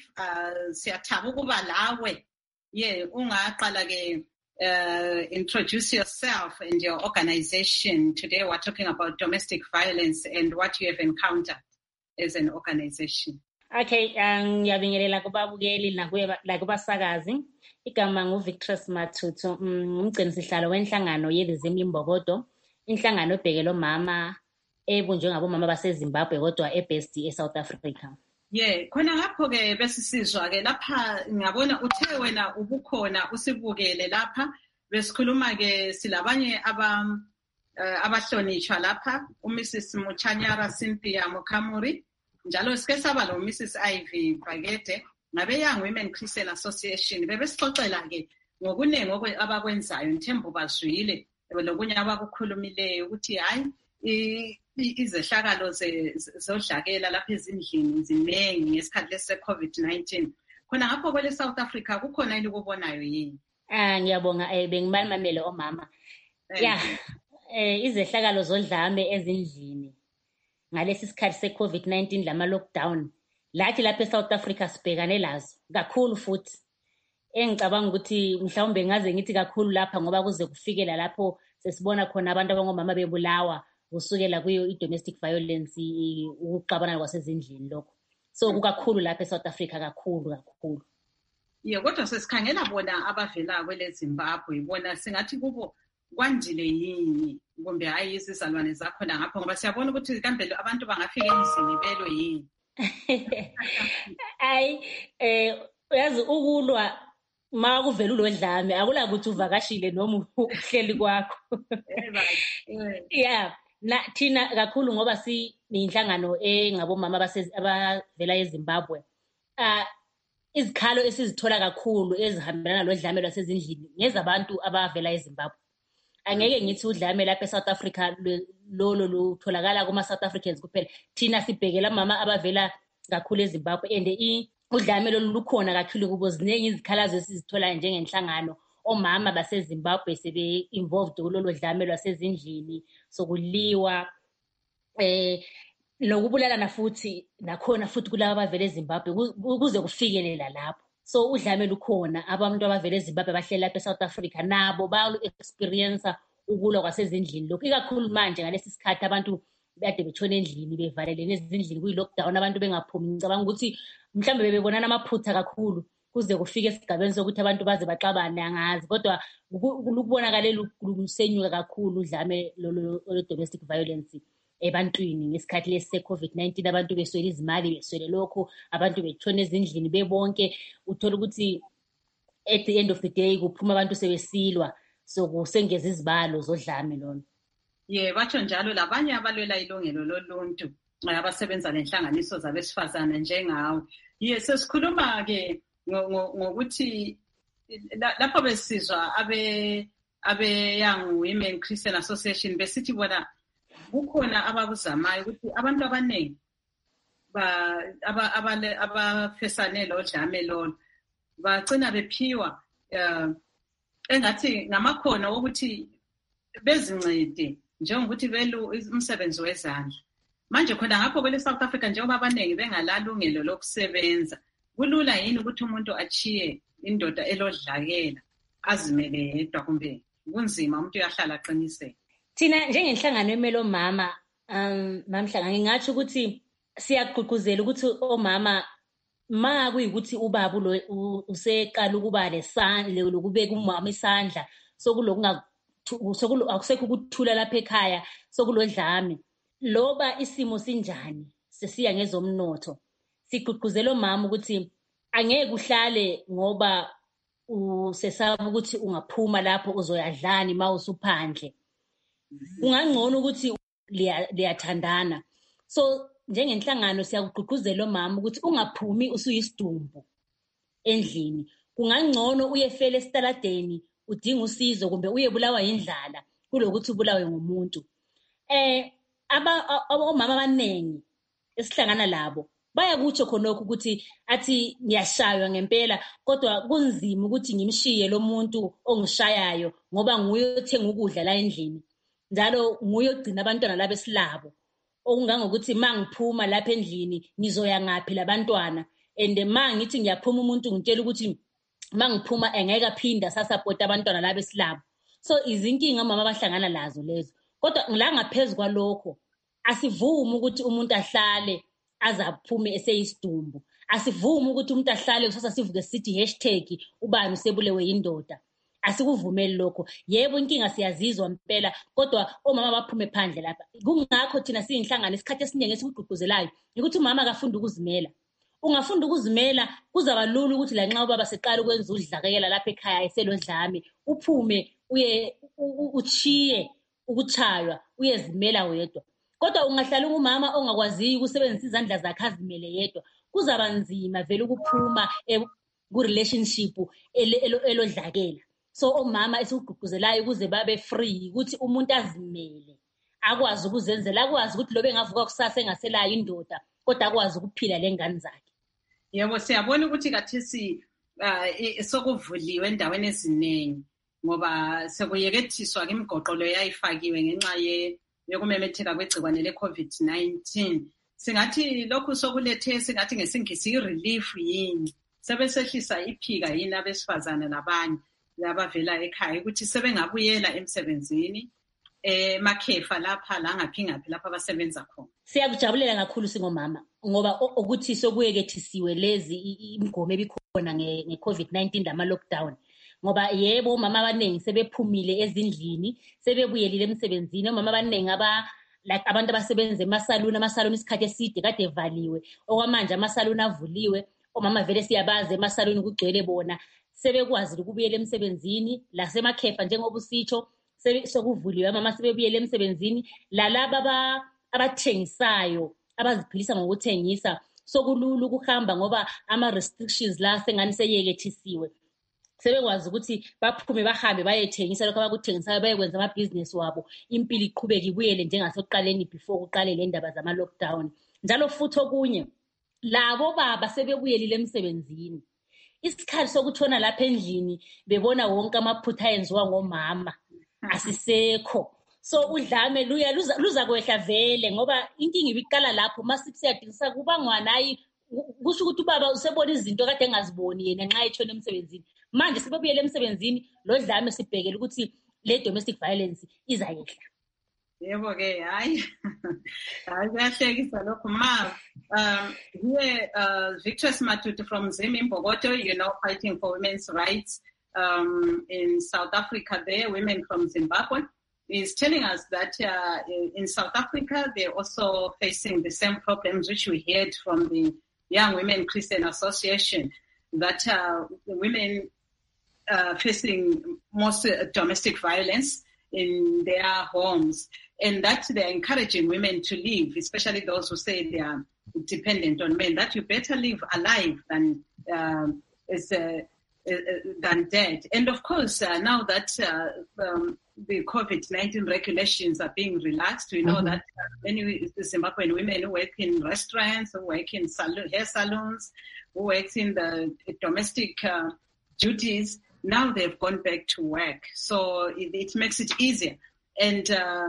Uh, yeah, uh, introduce yourself and your organization. Today we're talking about domestic violence and what you have encountered as an organization.
Okay, ngiyabingelela kubabukeli nakubasakazi. Igama nguVictress Mathutu, umgcinisihlalo wenhlangano yeLizimla Imbokodo, inhlangano ebhekele omama ebunjwe ngabomama baseZimbabwe kodwa eBest eSouth Africa.
Yeah, khona ngapho ke besisizwa ke lapha ngiyabona uthe wena ubukhona usibukele lapha besikhuluma ke silabanye aba abahlonishwa lapha uMrs Muchanyara Cynthia Mukamuri njalo sike saba lo Missus Ivy Bagete ngabe Young Women Christian Association bebesixoxela ke ngokunenge abakwenzayo Nthembu bazwile lokunye abakukhulumileyo ukuthi hayi izehlakalo zodlakela lapha ezindlini ziningi ngesikhathi lese COVID nineteen. Khona ngapho kwele South Africa kukhona yini ukubonayo yini?
Ah ngiyabonga eh bengimamele omama. Yeah. Eh izehlakalo zodlame ezindlini ngalesi sikhathi se COVID nineteen lama lockdown lathi lapha eSouth Africa sibhekane lazo kakhulu futhi. Engicabanga ukuthi mhlawumbe ngaze ngithi kakhulu lapha ngoba kuze kufikela lapho sesibona khona abantu abangomama bebulawa usukela kuyo i-domestic violence ukuxabana kwasezindlini lokho. So kukakhulu lapha eSouth Africa kakhulu kakhulu.
Yeah, kodwa sesikhangela bona abavela kwele Zimbabwe bona singathi kubo kwandile yini kumbe hayi izizalwane zakho la ngapho ngoba siyabona ukuthi kambe abantu bangafika emzini belwe yini.
Ay eh yazi ukulwa ma kuvela ulodlame akula ukuthi uvakashile noma uhleli kwakho. Yeah. Na thina kakhulu ngoba si inhlangano engabomama abavela eZimbabwe. Ah izikhalo esizithola kakhulu ezihambelana lodlame lwasezindlini ngezabantu abavela eZimbabwe. Angeke ngithi udlame lapha eSouth Africa lolo lutholakala kuma South Africans kuphela. Thina sibhekela mama abavela kakhulu eZimbabwe and i udlame lolu lukhona kakhulu kubo ziningi izikhalazo esizithola njengenhlangano. Omama baseZimbabwe sebe involved kulolu dlame lwasezindlini sokuliwa eh lokubulalana futhi nakhona futhi kulabo abavela eZimbabwe kuze kufikelela lapho. So udlame lukhona abantu abavela eZimbabwe bahlela lapha eSouth Africa nabo ba experience ukulwa kwasezindlini lokho ikakhulu manje ngalesi sikhathi abantu bade betshona endlini bevalelene ezindlini kuyi lockdown abantu bengaphumi. Ngicabanga ukuthi mhlambe bebonana amaphutha kakhulu kuze kufike esigabeni sokuthi abantu baze baxabane angazi kodwa ukubonakala lusenyuka kakhulu udlame lo domestic violence ebantwini ngesikhathi lesi COVID nineteen abantu beswele izimali beswele lokho abantu betshona ezindlini bebonke uthola ukuthi at the end of the day kuphuma abantu sebesilwa so kusengeza izibalo zodlame lona.
Yeah, batsho njalo labanye abalwela ilungelo loluntu abasebenza nenhlanganiso zabesifazana njengawe. Yes, sesikhuluma ke ngokuthi lapho besizwa abe abe Young Women Christian Association besithi bona kukhona abakuzamayo ukuthi abantu abaningi ba abale abafesane lo dlame lolo bagcina bephiwa engathi ngamakhono ukuthi bezincede njengokuthi velu umsebenzi wezandla. Manje khona ngapho kwele South Africa njengoba abaningi bengalalungelo lokusebenza, kulula yini ukuthi umuntu achiye indoda elodlakela azimele yedwa kumbe kunzima umuntu uyahlala aqiniseke?
Thina njengenhlangano emelo omama, um mamhlanga ngingathi ukuthi siyagqugquzela ukuthi omama ma kuyikuthi ubaba lo useqala ukuba lesandla lokubeka umama isandla sokulokunga akusekho ukuthula lapha ekhaya sokulodlame, loba isimo sinjani sesiya ngezomnotho, sigqugquzela omama ukuthi angeke uhlale ngoba usesaba ukuthi ungaphuma lapho uzoyadlani ma usuphandle. Ungangcono ukuthi liyathandana. So njengenhlangano siyakugqugquzela omama ukuthi ungaphumi usuyisidumbu endlini. Kungangcono uyefela esitaladeni udinga usizo kumbe uyebulawa indlala kulokuthi ubulawe ngumuntu. Eh aba omama abanengi esihlangana labo bayakutsho khonokho ukuthi athi ngiyashaywa ngempela kodwa kunzima ukuthi ngimshiye lo muntu ongishayayo ngoba nguye othenga ukudla la endlini. Njalo nguye ogcina abantwana laba esilabo. Okungangokuthi mangiphuma lapha endlini nizoya ngaphi labantwana, and mangithi ngiyaphuma umuntu ngitshela ukuthi mangiphuma engeke aphinda sasupport abantwana laba esilabo. So izinkinga mama abahlangana lazo lezo. Kodwa la ngaphezulu kwalokho asivumi ukuthi umuntu ahlale azaphume eseyisidumbu. Asivumi ukuthi umuntu ahlale kusasa sivuke sithi hashtag ubani usebulewe indoda. Asikuvumeli lokho. Yebo inkinga siyazizwa impela kodwa omama baphume phandle lapha. Kungakho thina siyinhlangano isikhathi esiningi esikugqugquzelayo ukuthi umama akafunda ukuzimela. Ungafunda ukuzimela kuzaba lula ukuthi la nxa ubaba seqala ukwenza udlakela lapha ekhaya eselodlame uphume uye uchiye ukuchaywa uyezimela wedwa. Kodwa ungahlala umama ongakwazi ukusebenzisa izandla zakhe azimele yedwa kuzaba nzima vele ukuphuma ku relationship elodlakela. So omama esikugqugquzelayo ukuze babe free ukuthi umuntu azimele akwazi ukuzenzela akwazi ukuthi lobe engavuka kusasa engaselayo indoda kodwa akwazi ukuphila lengane zakhe.
Yebo siyabona ukuthi kathisi sokuvuliwe endaweni eziningi ngoba sekuyekethiswa ke imigoqo lo yayifakiwe ngenxa ye yokumemetheka kwegcikwane le COVID nineteen. Singathi lokhu sokulethe singathi ngesingisi relief yini sebesehlisa iphika yini abesifazana labanye labavela ekhaya ukuthi sebengabuyela emsebenzini emakhefa lapha la ngaphi ngaphi lapha abasebenza khona.
Siyakujabulela kakhulu singomama ngoba ukuthi sokuyekethisiwe lezi imgomo ebikhona nge-COVID nineteen lama lockdown. Ngoba yebo mama abanengi sebephumile ezindlini sebebuyelile emsebenzini. Omama abanengi aba like abantu abasebenza emasaluni amasaluni isikhathi eside kade evaliwe okwamanje amasaluni avuliwe. Omama vele siyabaza emasaluni kugcwele bona sebekwazi ukubuyela emsebenzini lasemakhefa njengoba usitsho sekuvuliwe mama sebebuyela emsebenzini lalaba abathengisayo abaziphilisa ngokuthengisa sokulula ukuhamba ngoba ama restrictions la sengani seyekethisiwe. Sebekwazi ukuthi baphume bahambe bayethengisa lokho abakuthengisayo bayekwenza ama business wabo impilo iqhubeka ibuyele njengasoqaleni before kuqale le ndaba zama lockdown. Njalo futhi okunye labo baba sebebuyelile emsebenzini. Isikhathi sokuthona lapha endlini bebona wonke amaphutha ayenziwa ngomama asisekho. So udlame luya luza, luza kwehla vele ngoba inkinga ibiqala lapho masithi siyadingisa kuba ngwanayi kusho ukuthi ubaba usebona izinto kade engaziboni yena nxa etshona emsebenzini. Manje sebebuyele emsebenzini lo dlame sibhekela ukuthi le domestic violence izayehla.
Yebo ke hayi hayi kuyahlekisa lokho ma um here uh, Victor Matutu from Zim Mbogoto, you know, fighting for women's rights um in South Africa there, women from Zimbabwe, is telling us that uh, in South Africa they're also facing the same problems which we heard from the Young Women Christian Association, that uh, the women uh, facing most uh, domestic violence in their homes, and that they're encouraging women to leave, especially those who say they are dependent on men, that you better live alive than um, as, uh, uh, than dead. And of course, uh, now that uh, um, the COVID nineteen regulations are being relaxed, we know mm-hmm. that uh, many Zimbabwean women who work in restaurants, who work in salon, hair salons, who work in the domestic uh, duties, now they've gone back to work. So it, it makes it easier. And uh,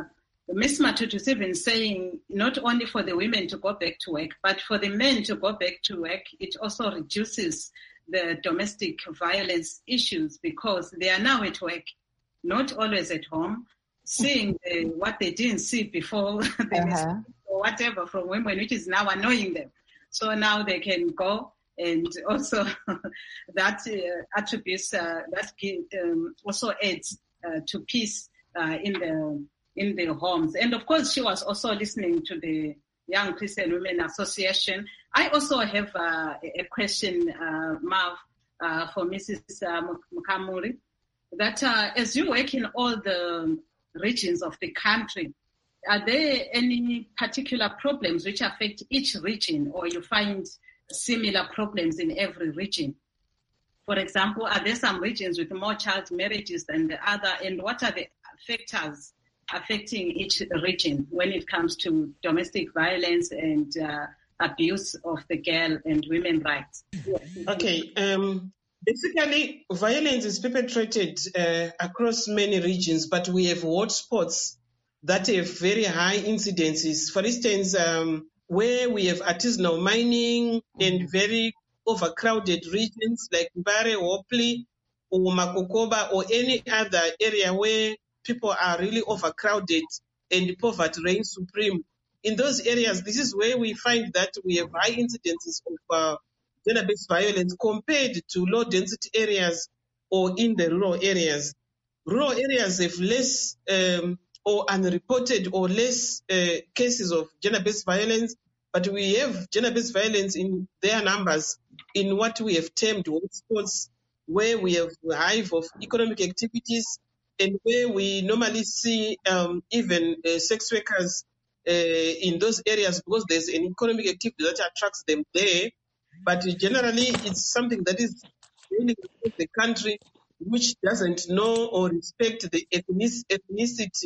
Miss Matutu is even saying not only for the women to go back to work, but for the men to go back to work, it also reduces the domestic violence issues because they are now at work, not always at home, seeing the, what they didn't see before they uh-huh. or whatever from women, which is now annoying them. So now they can go, and also that uh, attributes uh, that um, also adds uh, to peace uh, in the in the homes. And of course, she was also listening to the Young Christian Women Association. I also have uh, a question, uh, Marv, uh, for Missus Uh, Mukamuri, that uh, as you work in all the regions of the country, are there any particular problems which affect each region, or you find similar problems in every region? For example, are there some regions with more child marriages than the other, and what are the factors affecting each region when it comes to domestic violence and uh, abuse of the girl and women rights?
Okay. Um, basically, violence is perpetrated uh, across many regions, but we have hotspots that have very high incidences. For instance, um, where we have artisanal mining and very overcrowded regions like Mbare, Hopley, or Makokoba, or any other area where people are really overcrowded and poverty reigns supreme. In those areas, this is where we find that we have high incidences of uh, gender-based violence compared to low-density areas or in the rural areas. Rural areas have less um, or unreported or less uh, cases of gender-based violence, but we have gender-based violence in their numbers in what we have termed hotspots, where we have a hive of economic activities, and where we normally see um, even uh, sex workers uh, in those areas because there's an economic activity that attracts them there. But generally, it's something that is really the country which doesn't know or respect the ethnic- ethnicity,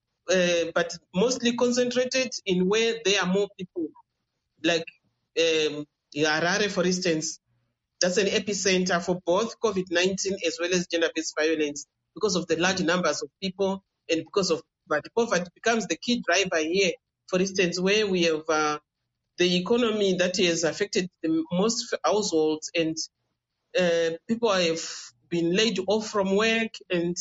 uh, but mostly concentrated in where there are more people. Like um, Harare, for instance, that's an epicenter for both COVID nineteen as well as gender-based violence, because of the large numbers of people and because of poverty. Poverty becomes the key driver here. For instance, where we have uh, the economy that has affected the most households, and uh, people have been laid off from work, and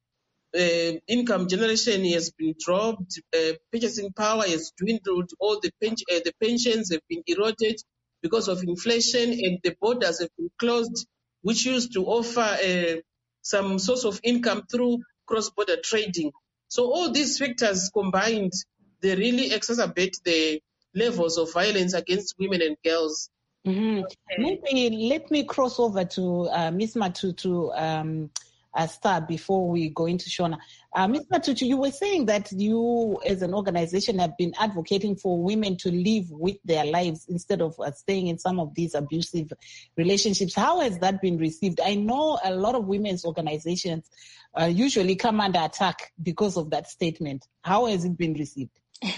uh, income generation has been dropped, uh, purchasing power has dwindled, all the, pen- uh, the pensions have been eroded because of inflation, and the borders have been closed, which used to offer uh, some source of income through cross-border trading. So all these factors combined, they really exacerbate the levels of violence against women and girls.
Mm-hmm. Okay. Maybe let me cross over to uh, Miz Matutu um, uh, Star before we go into Shona. Uh, Miz Matutu, you were saying that you as an organization have been advocating for women to live with their lives instead of uh, staying in some of these abusive relationships. How has that been received? I know a lot of women's organizations uh, usually come under attack because of that statement. How has it been received?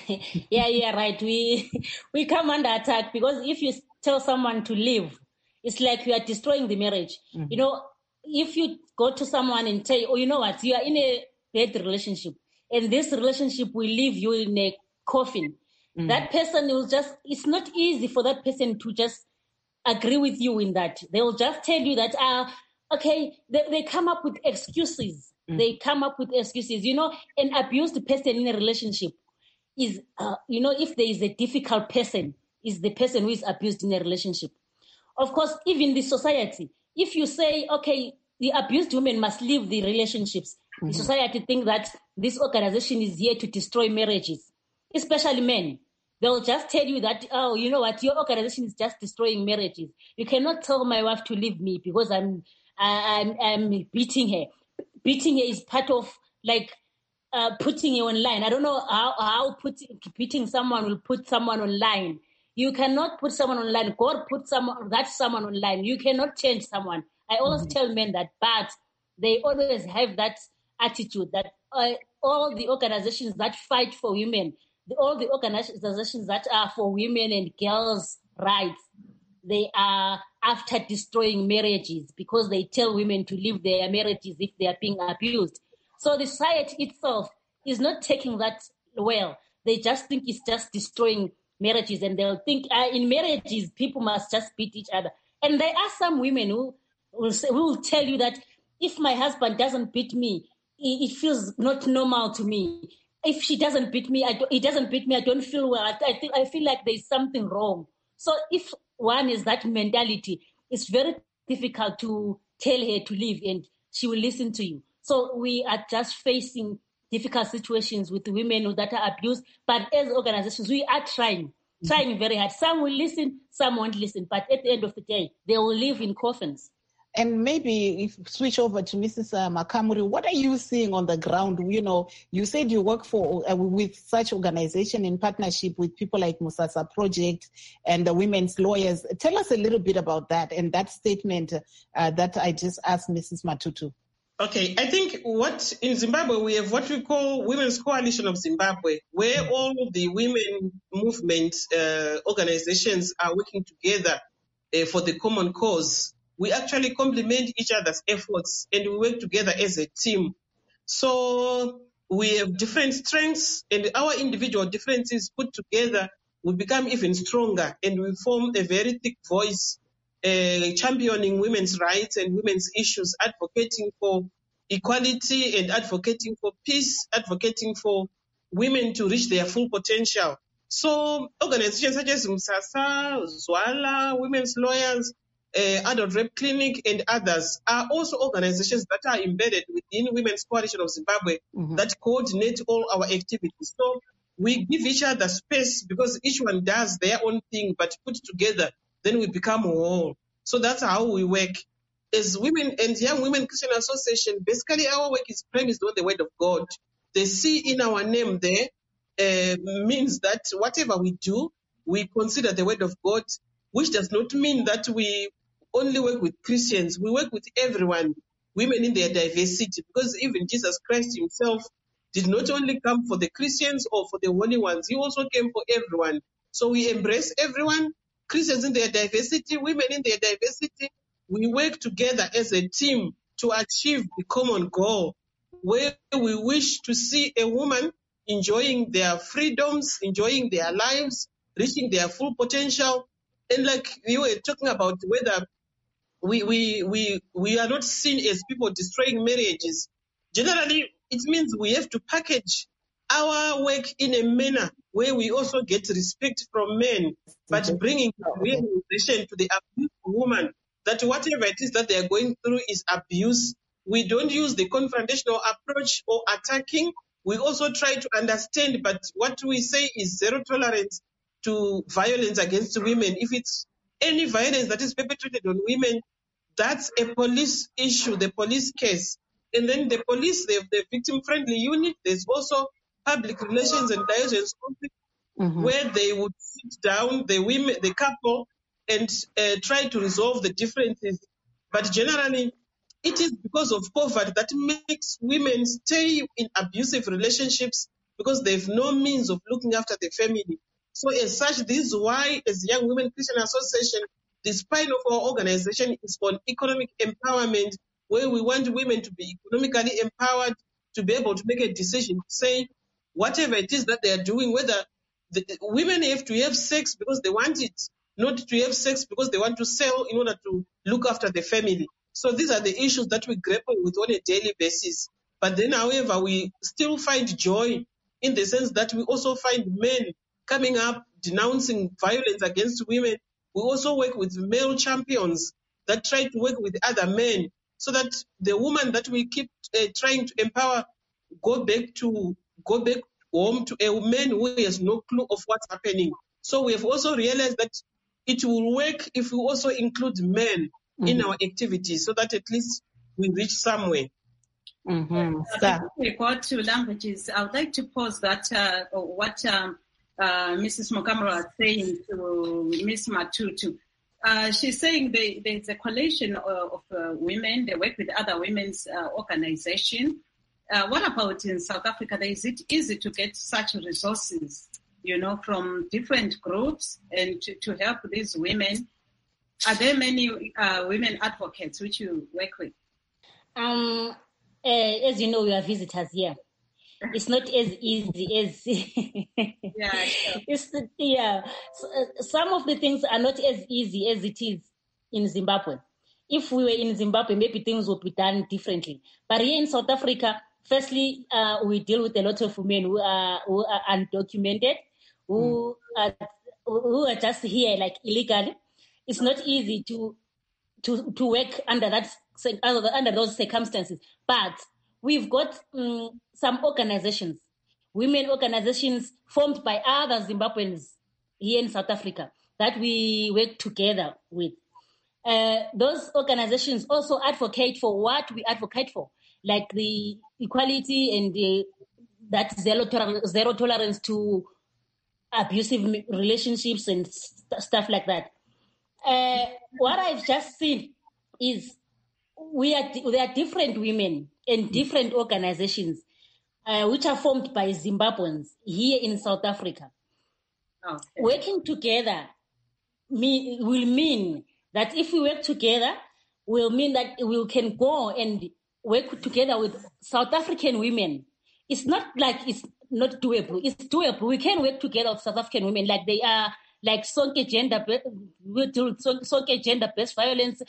yeah, yeah, right. We we come under attack because if you tell someone to leave, it's like you are destroying the marriage. Mm-hmm. You know, if you go to someone and say, oh, you know what, you are in a bad relationship, and this relationship will leave you in a coffin, mm-hmm. that person will just, it's not easy for that person to just agree with you in that. They will just tell you that, uh, okay, they, they come up with excuses. Mm-hmm. They come up with excuses. You know, an abused person in a relationship is, uh, you know, if there is a difficult person, is the person who is abused in a relationship. Of course, even the society, if you say, okay, the abused women must leave the relationships, mm-hmm. the society think that this organization is here to destroy marriages, especially men. They'll just tell you that, oh, you know what, your organization is just destroying marriages. You cannot tell my wife to leave me because I'm, I'm, I'm beating her. Beating her is part of, like, Uh, putting you online. I don't know how, how putting, beating someone will put someone online. You cannot put someone online. God put someone, that someone online. You cannot change someone. I always mm-hmm. tell men that, but they always have that attitude that uh, all the organizations that fight for women, the, all the organizations that are for women and girls' rights, they are after destroying marriages because they tell women to leave their marriages if they are being abused. So the society itself is not taking that well. They just think it's just destroying marriages, and they'll think uh, in marriages, people must just beat each other. And there are some women who will, say, who will tell you that if my husband doesn't beat me, it, it feels not normal to me. If she doesn't beat me, I don't, he doesn't beat me, I don't feel well. I, I think I feel like there's something wrong. So if one is that mentality, it's very difficult to tell her to leave, and she will listen to you. So we are just facing difficult situations with women that are abused. But as organizations, we are trying, trying very hard. Some will listen, some won't listen. But at the end of the day, they will live in coffins.
And maybe if switch over to Missus Uh, Makamuri, what are you seeing on the ground? You know, you said you work for uh, with such organization in partnership with people like Musasa Project and the women's lawyers. Tell us a little bit about that and that statement uh, that I just asked Missus Matutu.
Okay, I think what in Zimbabwe we have what we call Women's Coalition of Zimbabwe, where all the women movement uh, organizations are working together uh, for the common cause. We actually complement each other's efforts and we work together as a team. So we have different strengths, and our individual differences put together, we become even stronger, and we form a very thick voice uh, championing women's rights and women's issues, advocating for equality and advocating for peace, advocating for women to reach their full potential. So organizations such as Musasa, Zwala, Women's Lawyers, Uh, Adult Rape Clinic and others are also organizations that are embedded within Women's Coalition of Zimbabwe mm-hmm. that coordinate all our activities. So we give each other space because each one does their own thing, but put together, then we become a whole. So that's how we work. As Women and Young Women Christian Association, basically our work is premised on the Word of God. They see in our name there uh, means that whatever we do, we consider the Word of God, which does not mean that we only work with Christians. We work with everyone, women in their diversity, because even Jesus Christ himself did not only come for the Christians or for the holy ones, he also came for everyone. So we embrace everyone, Christians in their diversity, women in their diversity. We work together as a team to achieve the common goal, where we wish to see a woman enjoying their freedoms, enjoying their lives, reaching their full potential. And like you were talking about whether we we we we are not seen as people destroying marriages. Generally, it means we have to package our work in a manner where we also get respect from men, but bringing realization to the abused woman that whatever it is that they are going through is abuse. We don't use the confrontational approach or attacking. We also try to understand, but what we say is zero tolerance to violence against women. If it's any violence that is perpetrated on women, that's a police issue, the police case. And then the police, they have the victim-friendly unit. There's also public relations and liaisons mm-hmm. where they would sit down, the women, the couple, and uh, try to resolve the differences. But generally, it is because of poverty that makes women stay in abusive relationships because they have no means of looking after the family. So as such, this is why, as Young Women Christian Association, the spine of our organization is on economic empowerment, where we want women to be economically empowered, to be able to make a decision, to say whatever it is that they are doing, whether the, women have to have sex because they want it, not to have sex because they want to sell in order to look after the family. So these are the issues that we grapple with on a daily basis. But then, however, we still find joy in the sense that we also find men coming up, denouncing violence against women. We also work with male champions that try to work with other men so that the woman that we keep uh, trying to empower go back to go back home to a man who has no clue of what's happening. So we have also realized that it will work if we also include men mm-hmm. in our activities so that at least we reach somewhere.
Mm-hmm. Uh, before we go to languages, I would like to pose that uh, what um, uh, Missus Mokamura was saying to Miss Matutu. Uh, she's saying they, there's a coalition of, of uh, women. They work with other women's uh, organizations. Uh, what about in South Africa? Is it easy to get such resources, you know, from different groups and to, to help these women? Are there many uh, women advocates which you work with?
Um, uh, as you know, we are visitors here. it's not as easy as
yeah, sure.
it's, yeah. So, uh, some of the things are not as easy as it is in Zimbabwe. If we were in Zimbabwe, maybe things would be done differently. But here in South Africa, firstly, uh, we deal with a lot of women who are, who are undocumented, who mm. are who are just here like illegally. It's not easy to to to work under that under those circumstances. But we've got um, some organizations, women organizations formed by other Zimbabweans here in South Africa that we work together with. Uh, those organizations also advocate for what we advocate for, like the equality and the, that zero, toler- zero tolerance to abusive relationships and st- stuff like that. Uh, what I've just seen is we are there are different women and different organizations uh, which are formed by Zimbabweans here in South Africa.
Okay.
Working together mean, will mean that if we work together, will mean that we can go and work together with South African women. It's not like it's not doable. It's doable. We can work together with South African women, like they are, like Sonke gender, we do Sonke gender-based violence,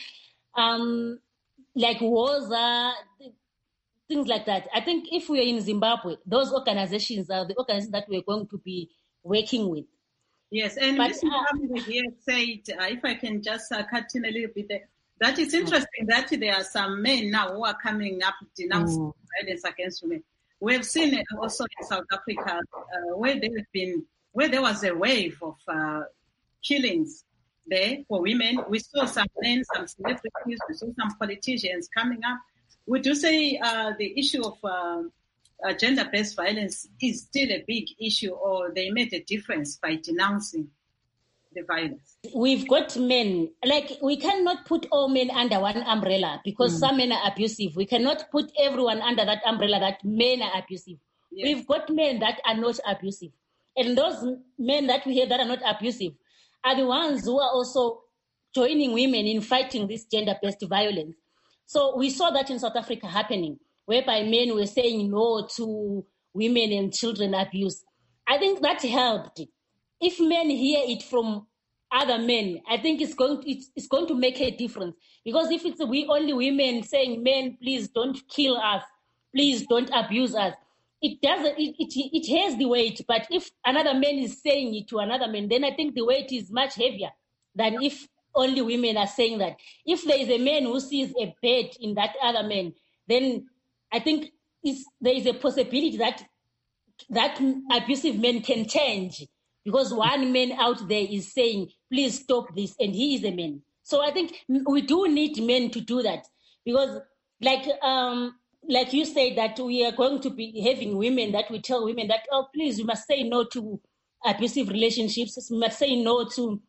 um, like WOZA, things like that. I think if we are in Zimbabwe, those organizations are the organizations that we're going to be working with.
Yes, and Miz Mohammed here said, uh, if I can just uh, cut in a little bit there, that it's interesting mm. that there are some men now who are coming up denouncing mm. violence against women. We've seen it also in South Africa uh, where there have been, where there was a wave of uh, killings there for women. We saw some men, some celebrities, we saw some politicians coming up. Would you say uh, the issue of uh, uh, gender-based violence is still a big issue, or they made a difference by denouncing the violence?
We've got men, like we cannot put all men under one umbrella because mm. some men are abusive. We cannot put everyone under that umbrella that men are abusive. Yes. We've got men that are not abusive. And those men that we have that are not abusive are the ones who are also joining women in fighting this gender-based violence. So we saw that in South Africa happening, whereby men were saying no to women and children abuse. I think that helped. If men hear it from other men, I think it's going to, it's, it's going to make a difference. Because if it's we only women saying, men, please don't kill us, please don't abuse us, it doesn't, it, it, it has the weight. But if another man is saying it to another man, then I think the weight is much heavier than if only women are saying that. If there is a man who sees a bed in that other man, then I think it's, there is a possibility that that abusive man can change because one man out there is saying, please stop this, and he is a man. So I think we do need men to do that because like um, like you said that we are going to be having women that we tell women that, oh, please, you must say no to abusive relationships, you must say no to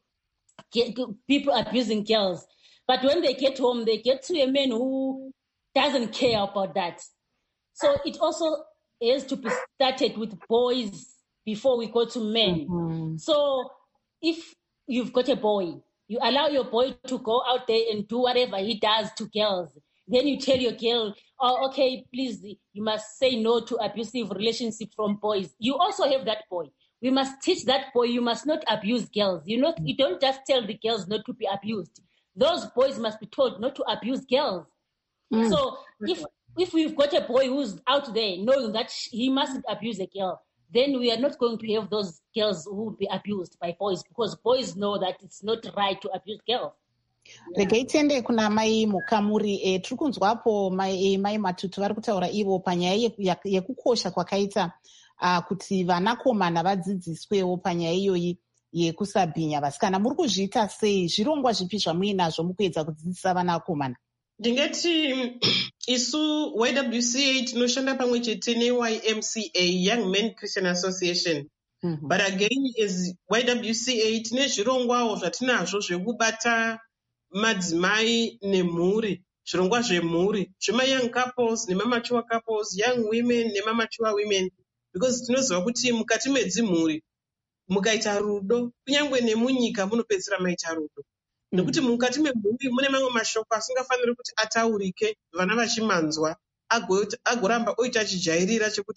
people abusing girls. But when they get home, they get to a man who doesn't care about that. So it also has to be started with boys before we go to men. Mm-hmm. So if you've got a boy, you allow your boy to go out there and do whatever he does to girls. Then you tell your girl, oh, okay, please, you must say no to abusive relationships from boys. You also have that boy. We must teach that boy, you must not abuse girls. You not, you don't just tell the girls not to be abused. Those boys must be told not to abuse girls. Mm. So if if we've got a boy who's out there knowing that he mustn't abuse a girl, then we are not going to have those girls who will be abused by boys because boys know that it's not right to abuse girls.
Regai tende kuna mai mukamuri e tiri kunzwapo mai mai matutu vari kutaura ivo panyaya yekukosha kwakaita uh, kuti vanakomana vadzidziswewo panyaya iyoyi yekusabhinya vasikana. Muri kuzviita sei? Zvirongwa zvipi zvamuinazvo mukuedza kudzidzisa vanakomana?
Ndingati isu Y W C A tinoshanda pamwe chete ne-Y M C A, Young Men Christian Association. Mm-hmm. But again, as Y W C A tine zvirongwawo zvatinazvo zvekubata madzimai nemhuri, zvirongwa zvemhuri, zvema-young couples nemamature couples, young women nemamature women, because tinoziva kuti mukati medzimhuri mukaita rudo, kunyangwe nemunyika munopedzisira maita rudo. Nekuti mukati memhuri mune mamwe mashoko asingafaniri kuti ataurike vana vachimanzwa agoramba oita chijairira chekuti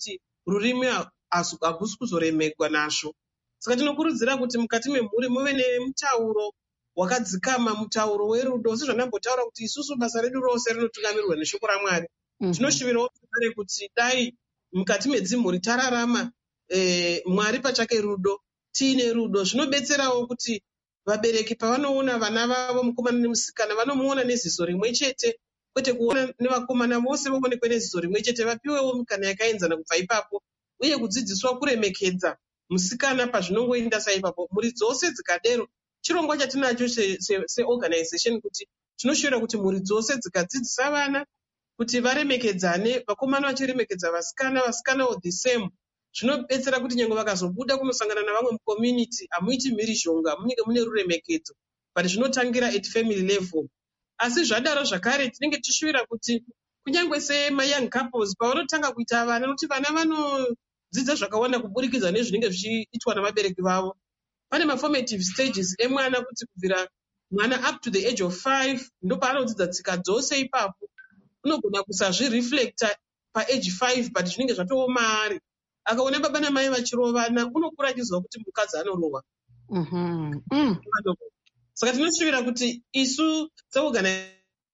rurimi hakusi kuzoremekwa nazvo. Saka tinokurudzira kuti mukati memhuri muve nemutauro wakadzikama, mutauro werudo, sezvandambotaura kuti isusu basa redu rose rinotungamirirwa neshoko raMwari. Tinoshivirawo zvakare kuti dai mukati medzimhuri tararama eh, Mwari pachake rudo, tiine rudo, zvinobetserawo kuti vabereki pavanoona vana vavo mukomana nemusikana vanomuona neziso rimwe chete, kwete kuona nevakomana vose vaonekwe neziso rimwe chete, vapiwewo mikana yakaenzana kubva ipapo, uye kudzidziswa kuremekedza musikana pazvinongoenda saipapo. Mhuri dzose dzikadero, chirongwa chatinacho seorganization kuti tinoshuvira kuti mhuri dzose dzikadzidzisa vana kuti varemekedzane, vakomana vachiremekedza vasikana, vasikanawo the same, zvinobetsera kuti nyange vakazobuda kunosangana navamwe mucommunity hamuiti mhirizhonga, munenge mune ruremekedzo, but zvinotangira at family level. Asi zvadaro zvakare tinenge tichishuvira kuti kunyange semayoung couples pavanotanga kuita vana, nokuti vana vanodzidza zvakawanda kuburikidza nezvinenge zvichiitwa navabereki vavo. Pane maformative stages emwana kuti kubvira mwana up to the age of five ndo paanodzidza tsika dzose. Ipapo unogona kusazvireflecta paage five, but zvinenge zvatowo maari. Akaona baba namai vachirovana unokura achiziva kuti mukadzi anorohwa.
Mm-hmm. Mm.
Saka tinoshuvira kuti isu seorganization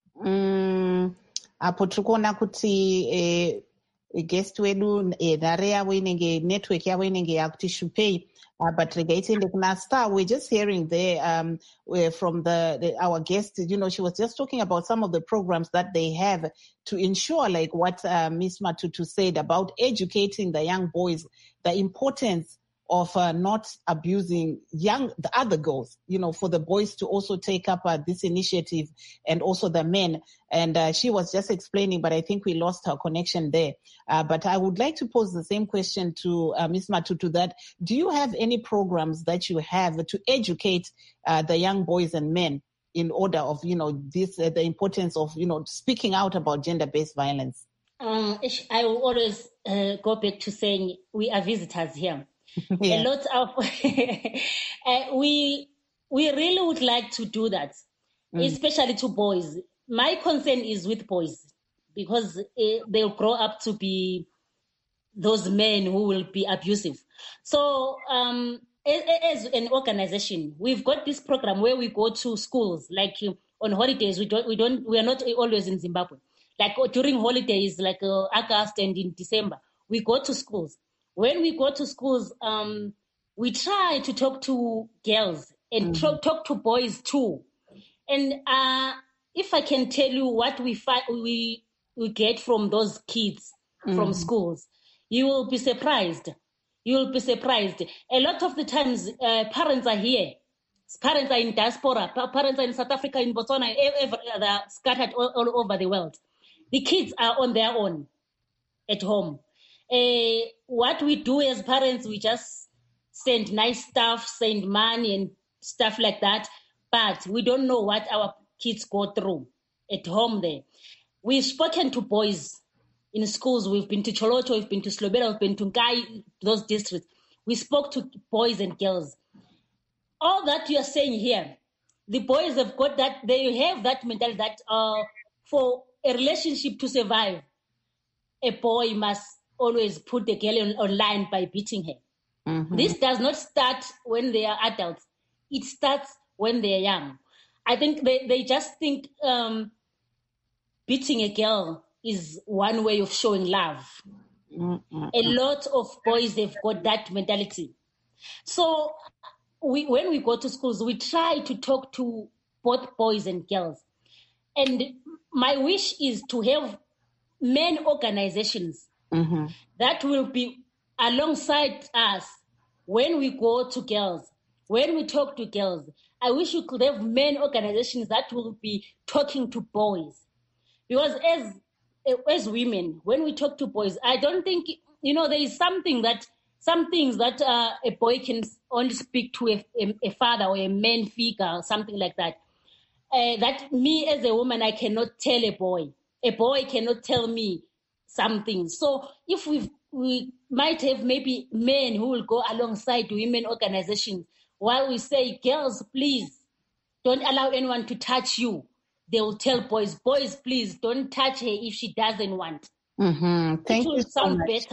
mm. apo tiri kuona kuti eh, guest wedu eh, nhare yavo inenge network yavo inenge yakuti shupei. Uh, but regating kuna Star, we're just hearing there um, from the, the our guest, you know, she was just talking about some of the programs that they have to ensure, like what uh, Miss Matutu said about educating the young boys, the importance of uh, not abusing young the other girls, you know, for the boys to also take up uh, this initiative, and also the men. And uh, she was just explaining, but I think we lost her connection there. Uh, but I would like to pose the same question to uh, Miss Matutu, that do you have any programs that you have to educate uh, the young boys and men in order of, you know, this uh, the importance of, you know, speaking out about gender-based violence?
Um, I will always uh, go back to saying we are visitors here.
Yeah.
A lot of uh, we we really would like to do that, mm. especially to boys. My concern is with boys, because uh, they'll grow up to be those men who will be abusive. So um, as, as an organization, we've got this program where we go to schools. Like uh, on holidays, we don't we don't we are not always in Zimbabwe. Like uh, during holidays, like uh, August and in December, we go to schools. When we go to schools, um, we try to talk to girls and mm-hmm. talk, talk to boys too. And uh, if I can tell you what we fi- we we get from those kids mm-hmm. from schools, you will be surprised. You will be surprised. A lot of the times, uh, parents are here. Parents are in diaspora. Parents are in South Africa, in Botswana, ever, they're scattered all, all over the world. The kids are on their own at home. Uh, what we do as parents, we just send nice stuff, send money and stuff like that, but we don't know what our kids go through at home there. We've spoken to boys in schools. We've been to Cholocho, we've been to Slobera, we've been to Ngai, those districts. We spoke to boys and girls. All that you are saying here, the boys have got that, they have that mentality that uh, for a relationship to survive, a boy must always put the girl on, online by beating her. Mm-hmm. This does not start when they are adults. It starts when they are young. I think they, they just think um, beating a girl is one way of showing love. Mm-hmm. A lot of boys have got that mentality. So we, when we go to schools, we try to talk to both boys and girls. And my wish is to have men organizations mm-hmm. that will be alongside us when we go to girls, when we talk to girls. I wish we could have men organizations that will be talking to boys. Because as as women, when we talk to boys, I don't think, you know, there is something that, some things that uh, a boy can only speak to a, a, a father or a man figure or something like that. Uh, that me as a woman, I cannot tell a boy. A boy cannot tell me something. So if we we might have maybe men who will go alongside women organizations while we say, girls, please don't allow anyone to touch you. They will tell boys, boys, please don't touch her if she doesn't want.
Mm-hmm. Thank
it will
you so
sound
much.
better.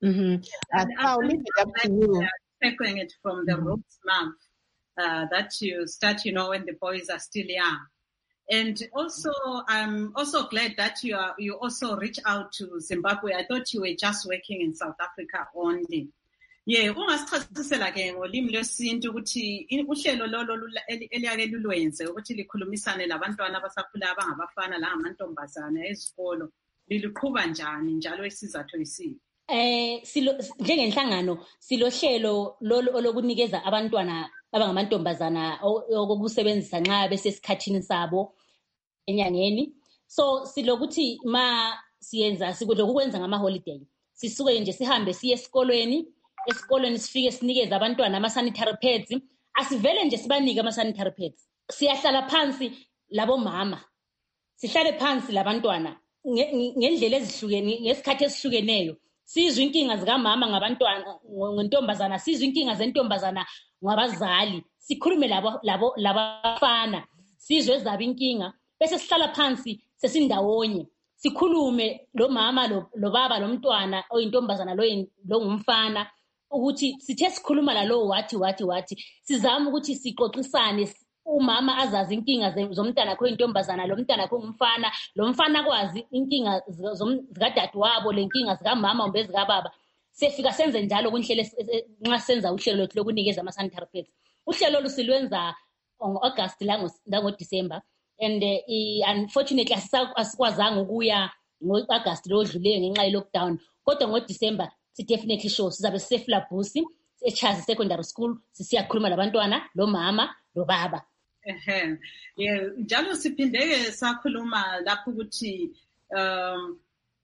Mm-hmm. Uh, so I'll leave it up to you.
Taking it from the mm-hmm. roots month uh, that you start, you know, when the boys are still young. And also, I'm also glad that you are, you also reach out to Zimbabwe. I thought you were just working in South Africa only. Yeah, ungasichasisela ke ngolimi lwesintu ukuthi uhlelo lolo eliyake lulwenze ukuthi likhulumisane labantwana abasakhula abangabafana la ngamantombazana ezikolo liluqhuba njani njalo isizathu isiphi?
Eh silo njengenhlangano silohlelo lolo olokunikeza abantwana abangamantombazana okusebenzisa nxa besesikhathini sabo enyangeni. So silokuthi ma siyenza sikudokwenza ngama holiday sisuke nje sihambe siye esikolweni esikolweni sifike sinikeze abantwana ama sanitary pads. Asivele nje sibanike ama sanitary pads, siyahlala phansi labo mama sihlale phansi labantwana ngendlela ezihlukene ngesikhathi esihlukeneyo sizwe inkinga zika mama ngabantwana ngentombazana sizwe inkinga zentombazana ngabazali sikhulume labo labo labafana sizwe zaba inkinga bese sihlala phansi sesindawonye sikhulume lo mama lo, lo baba lo mntwana oyintombazana lo lo ngumfana ukuthi sithe sikhuluma la lo wathi wathi wathi sizama ukuthi sixoxisane umama azazi inkinga zomntana kho intombazana lo mntana kho ngumfana lo mfana kwazi inkinga zikadadu wabo lenkinga zika mama umbe zika baba sefika senze njalo kunhlelo nxa senza uhlelo lwethu lokunikeza ama sanitary pads. Uhlelo lusilwenza on August la ngo December and uh, unfortunately asikwazanga ukuya ngo August lo dluleyo ngenxa ye lockdown kodwa ngo December si definitely sure sizabe siseflabusi eChazi Secondary School sisiyakhuluma labantwana lo mama lo baba.
Ehe, yeah, njalo siphindeke sakhuluma lapho ukuthi um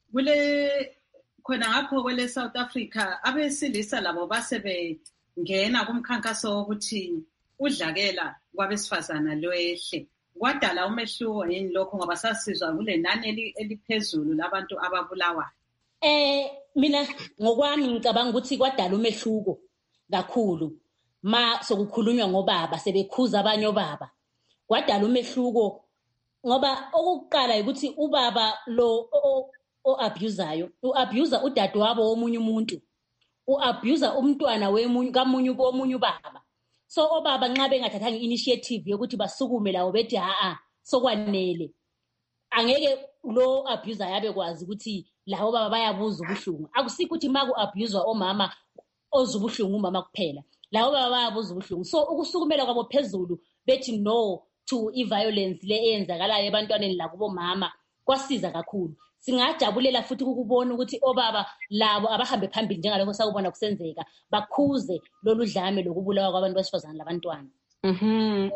kule khona ngapho kwele South Africa abesilisa labo basebe ngena kumkhankaso ukuthi udlakela kwabesifazana lwehle kwadala umehluko yini lokho ngoba sasizwa kule nani eliphezulu labantu ababulawa.
Eh mina ngokwami ngicabanga ukuthi kwadala umehluko kakhulu ma sokukhulunywa ngobaba sebekhuza abanye obaba kwadala umehluko ngoba okuqala ukuthi ubaba lo o abusayo u abuser udade wabo womunye umuntu u abuser umntwana wemunye kamunye bomunye ubaba. So obaba nxa bengathathanga initiative yokuthi basukume lawo bethi ha a sokwanele angeke lo abuser yabe kwazi ukuthi lawo baba bayabuza ubuhlungu akusikho ukuthi maku abuswa omama ozubuhlungu umama kuphela lawo baba bayabuza ubuhlungu. So ukusukumela kwabo phezulu bethi no to i-violence le eyenzakalayo ebantwaneni la kubo mama kwasiza kakhulu. Singajabulela futhi ukubona ukuthi obaba labo abahambe phambili njengalokho sakubona kusenzeka bakhuze lolu dlame lokubulawa kwabantu besifazana labantwana.
Mhm.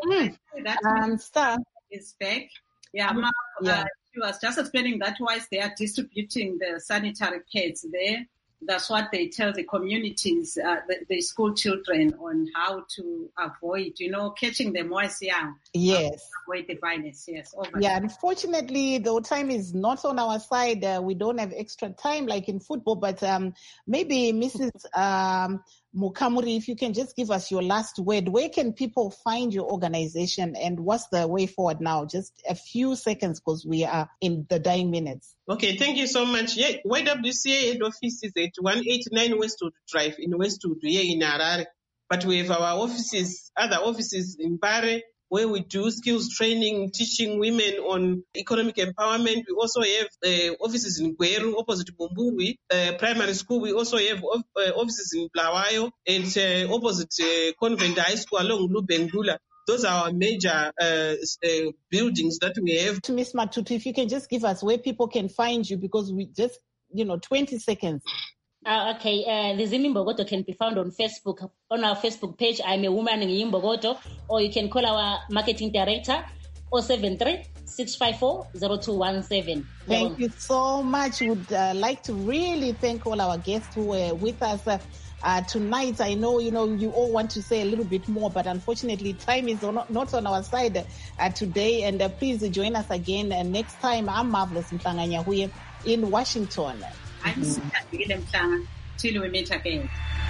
Um star
is back. Yeah, ma, yeah. Uh, she was just explaining that whilst they are distributing the sanitary pads there, that's what they tell the communities, uh, the, the school children on how to avoid, you know, catching them whilst young.
Yes.
Avoid the violence, yes. Over.
Yeah, unfortunately, the time is not on our side. Uh, we don't have extra time like in football, but um, maybe Missus Um, Mukamuri, if you can just give us your last word. Where can people find your organization and what's the way forward now? Just a few seconds because we are in the dying minutes.
Okay, thank you so much. Yeah, Y W C A head office is at one eighty-nine Westwood Drive in Westwood, here in Harare. But we have our offices, other offices in Bare, where we do skills training, teaching women on economic empowerment. We also have uh, offices in Gweru, opposite Bumburi uh, Primary School. We also have of, uh, offices in Blawayo and uh, opposite uh, Convent High School along Lubengula. Those are our major uh, uh, buildings that we have.
Miss Matutu, if you can just give us where people can find you, because we just, you know, twenty seconds.
Uh, okay, uh, the Zimi Mbogoto can be found on Facebook, on our Facebook page. I'm a woman in Mbogoto, or you can call our marketing director, zero seven three, six five four, zero two one seven.
Thank you so much. Would uh, like to really thank all our guests who were with us uh, uh, tonight. I know, you know, you all want to say a little bit more, but unfortunately time is not, not on our side uh, today. And uh, please join us again uh, next time. I'm Marvelous Mhlanga Nyahuye in Washington.
I'm Till we meet again.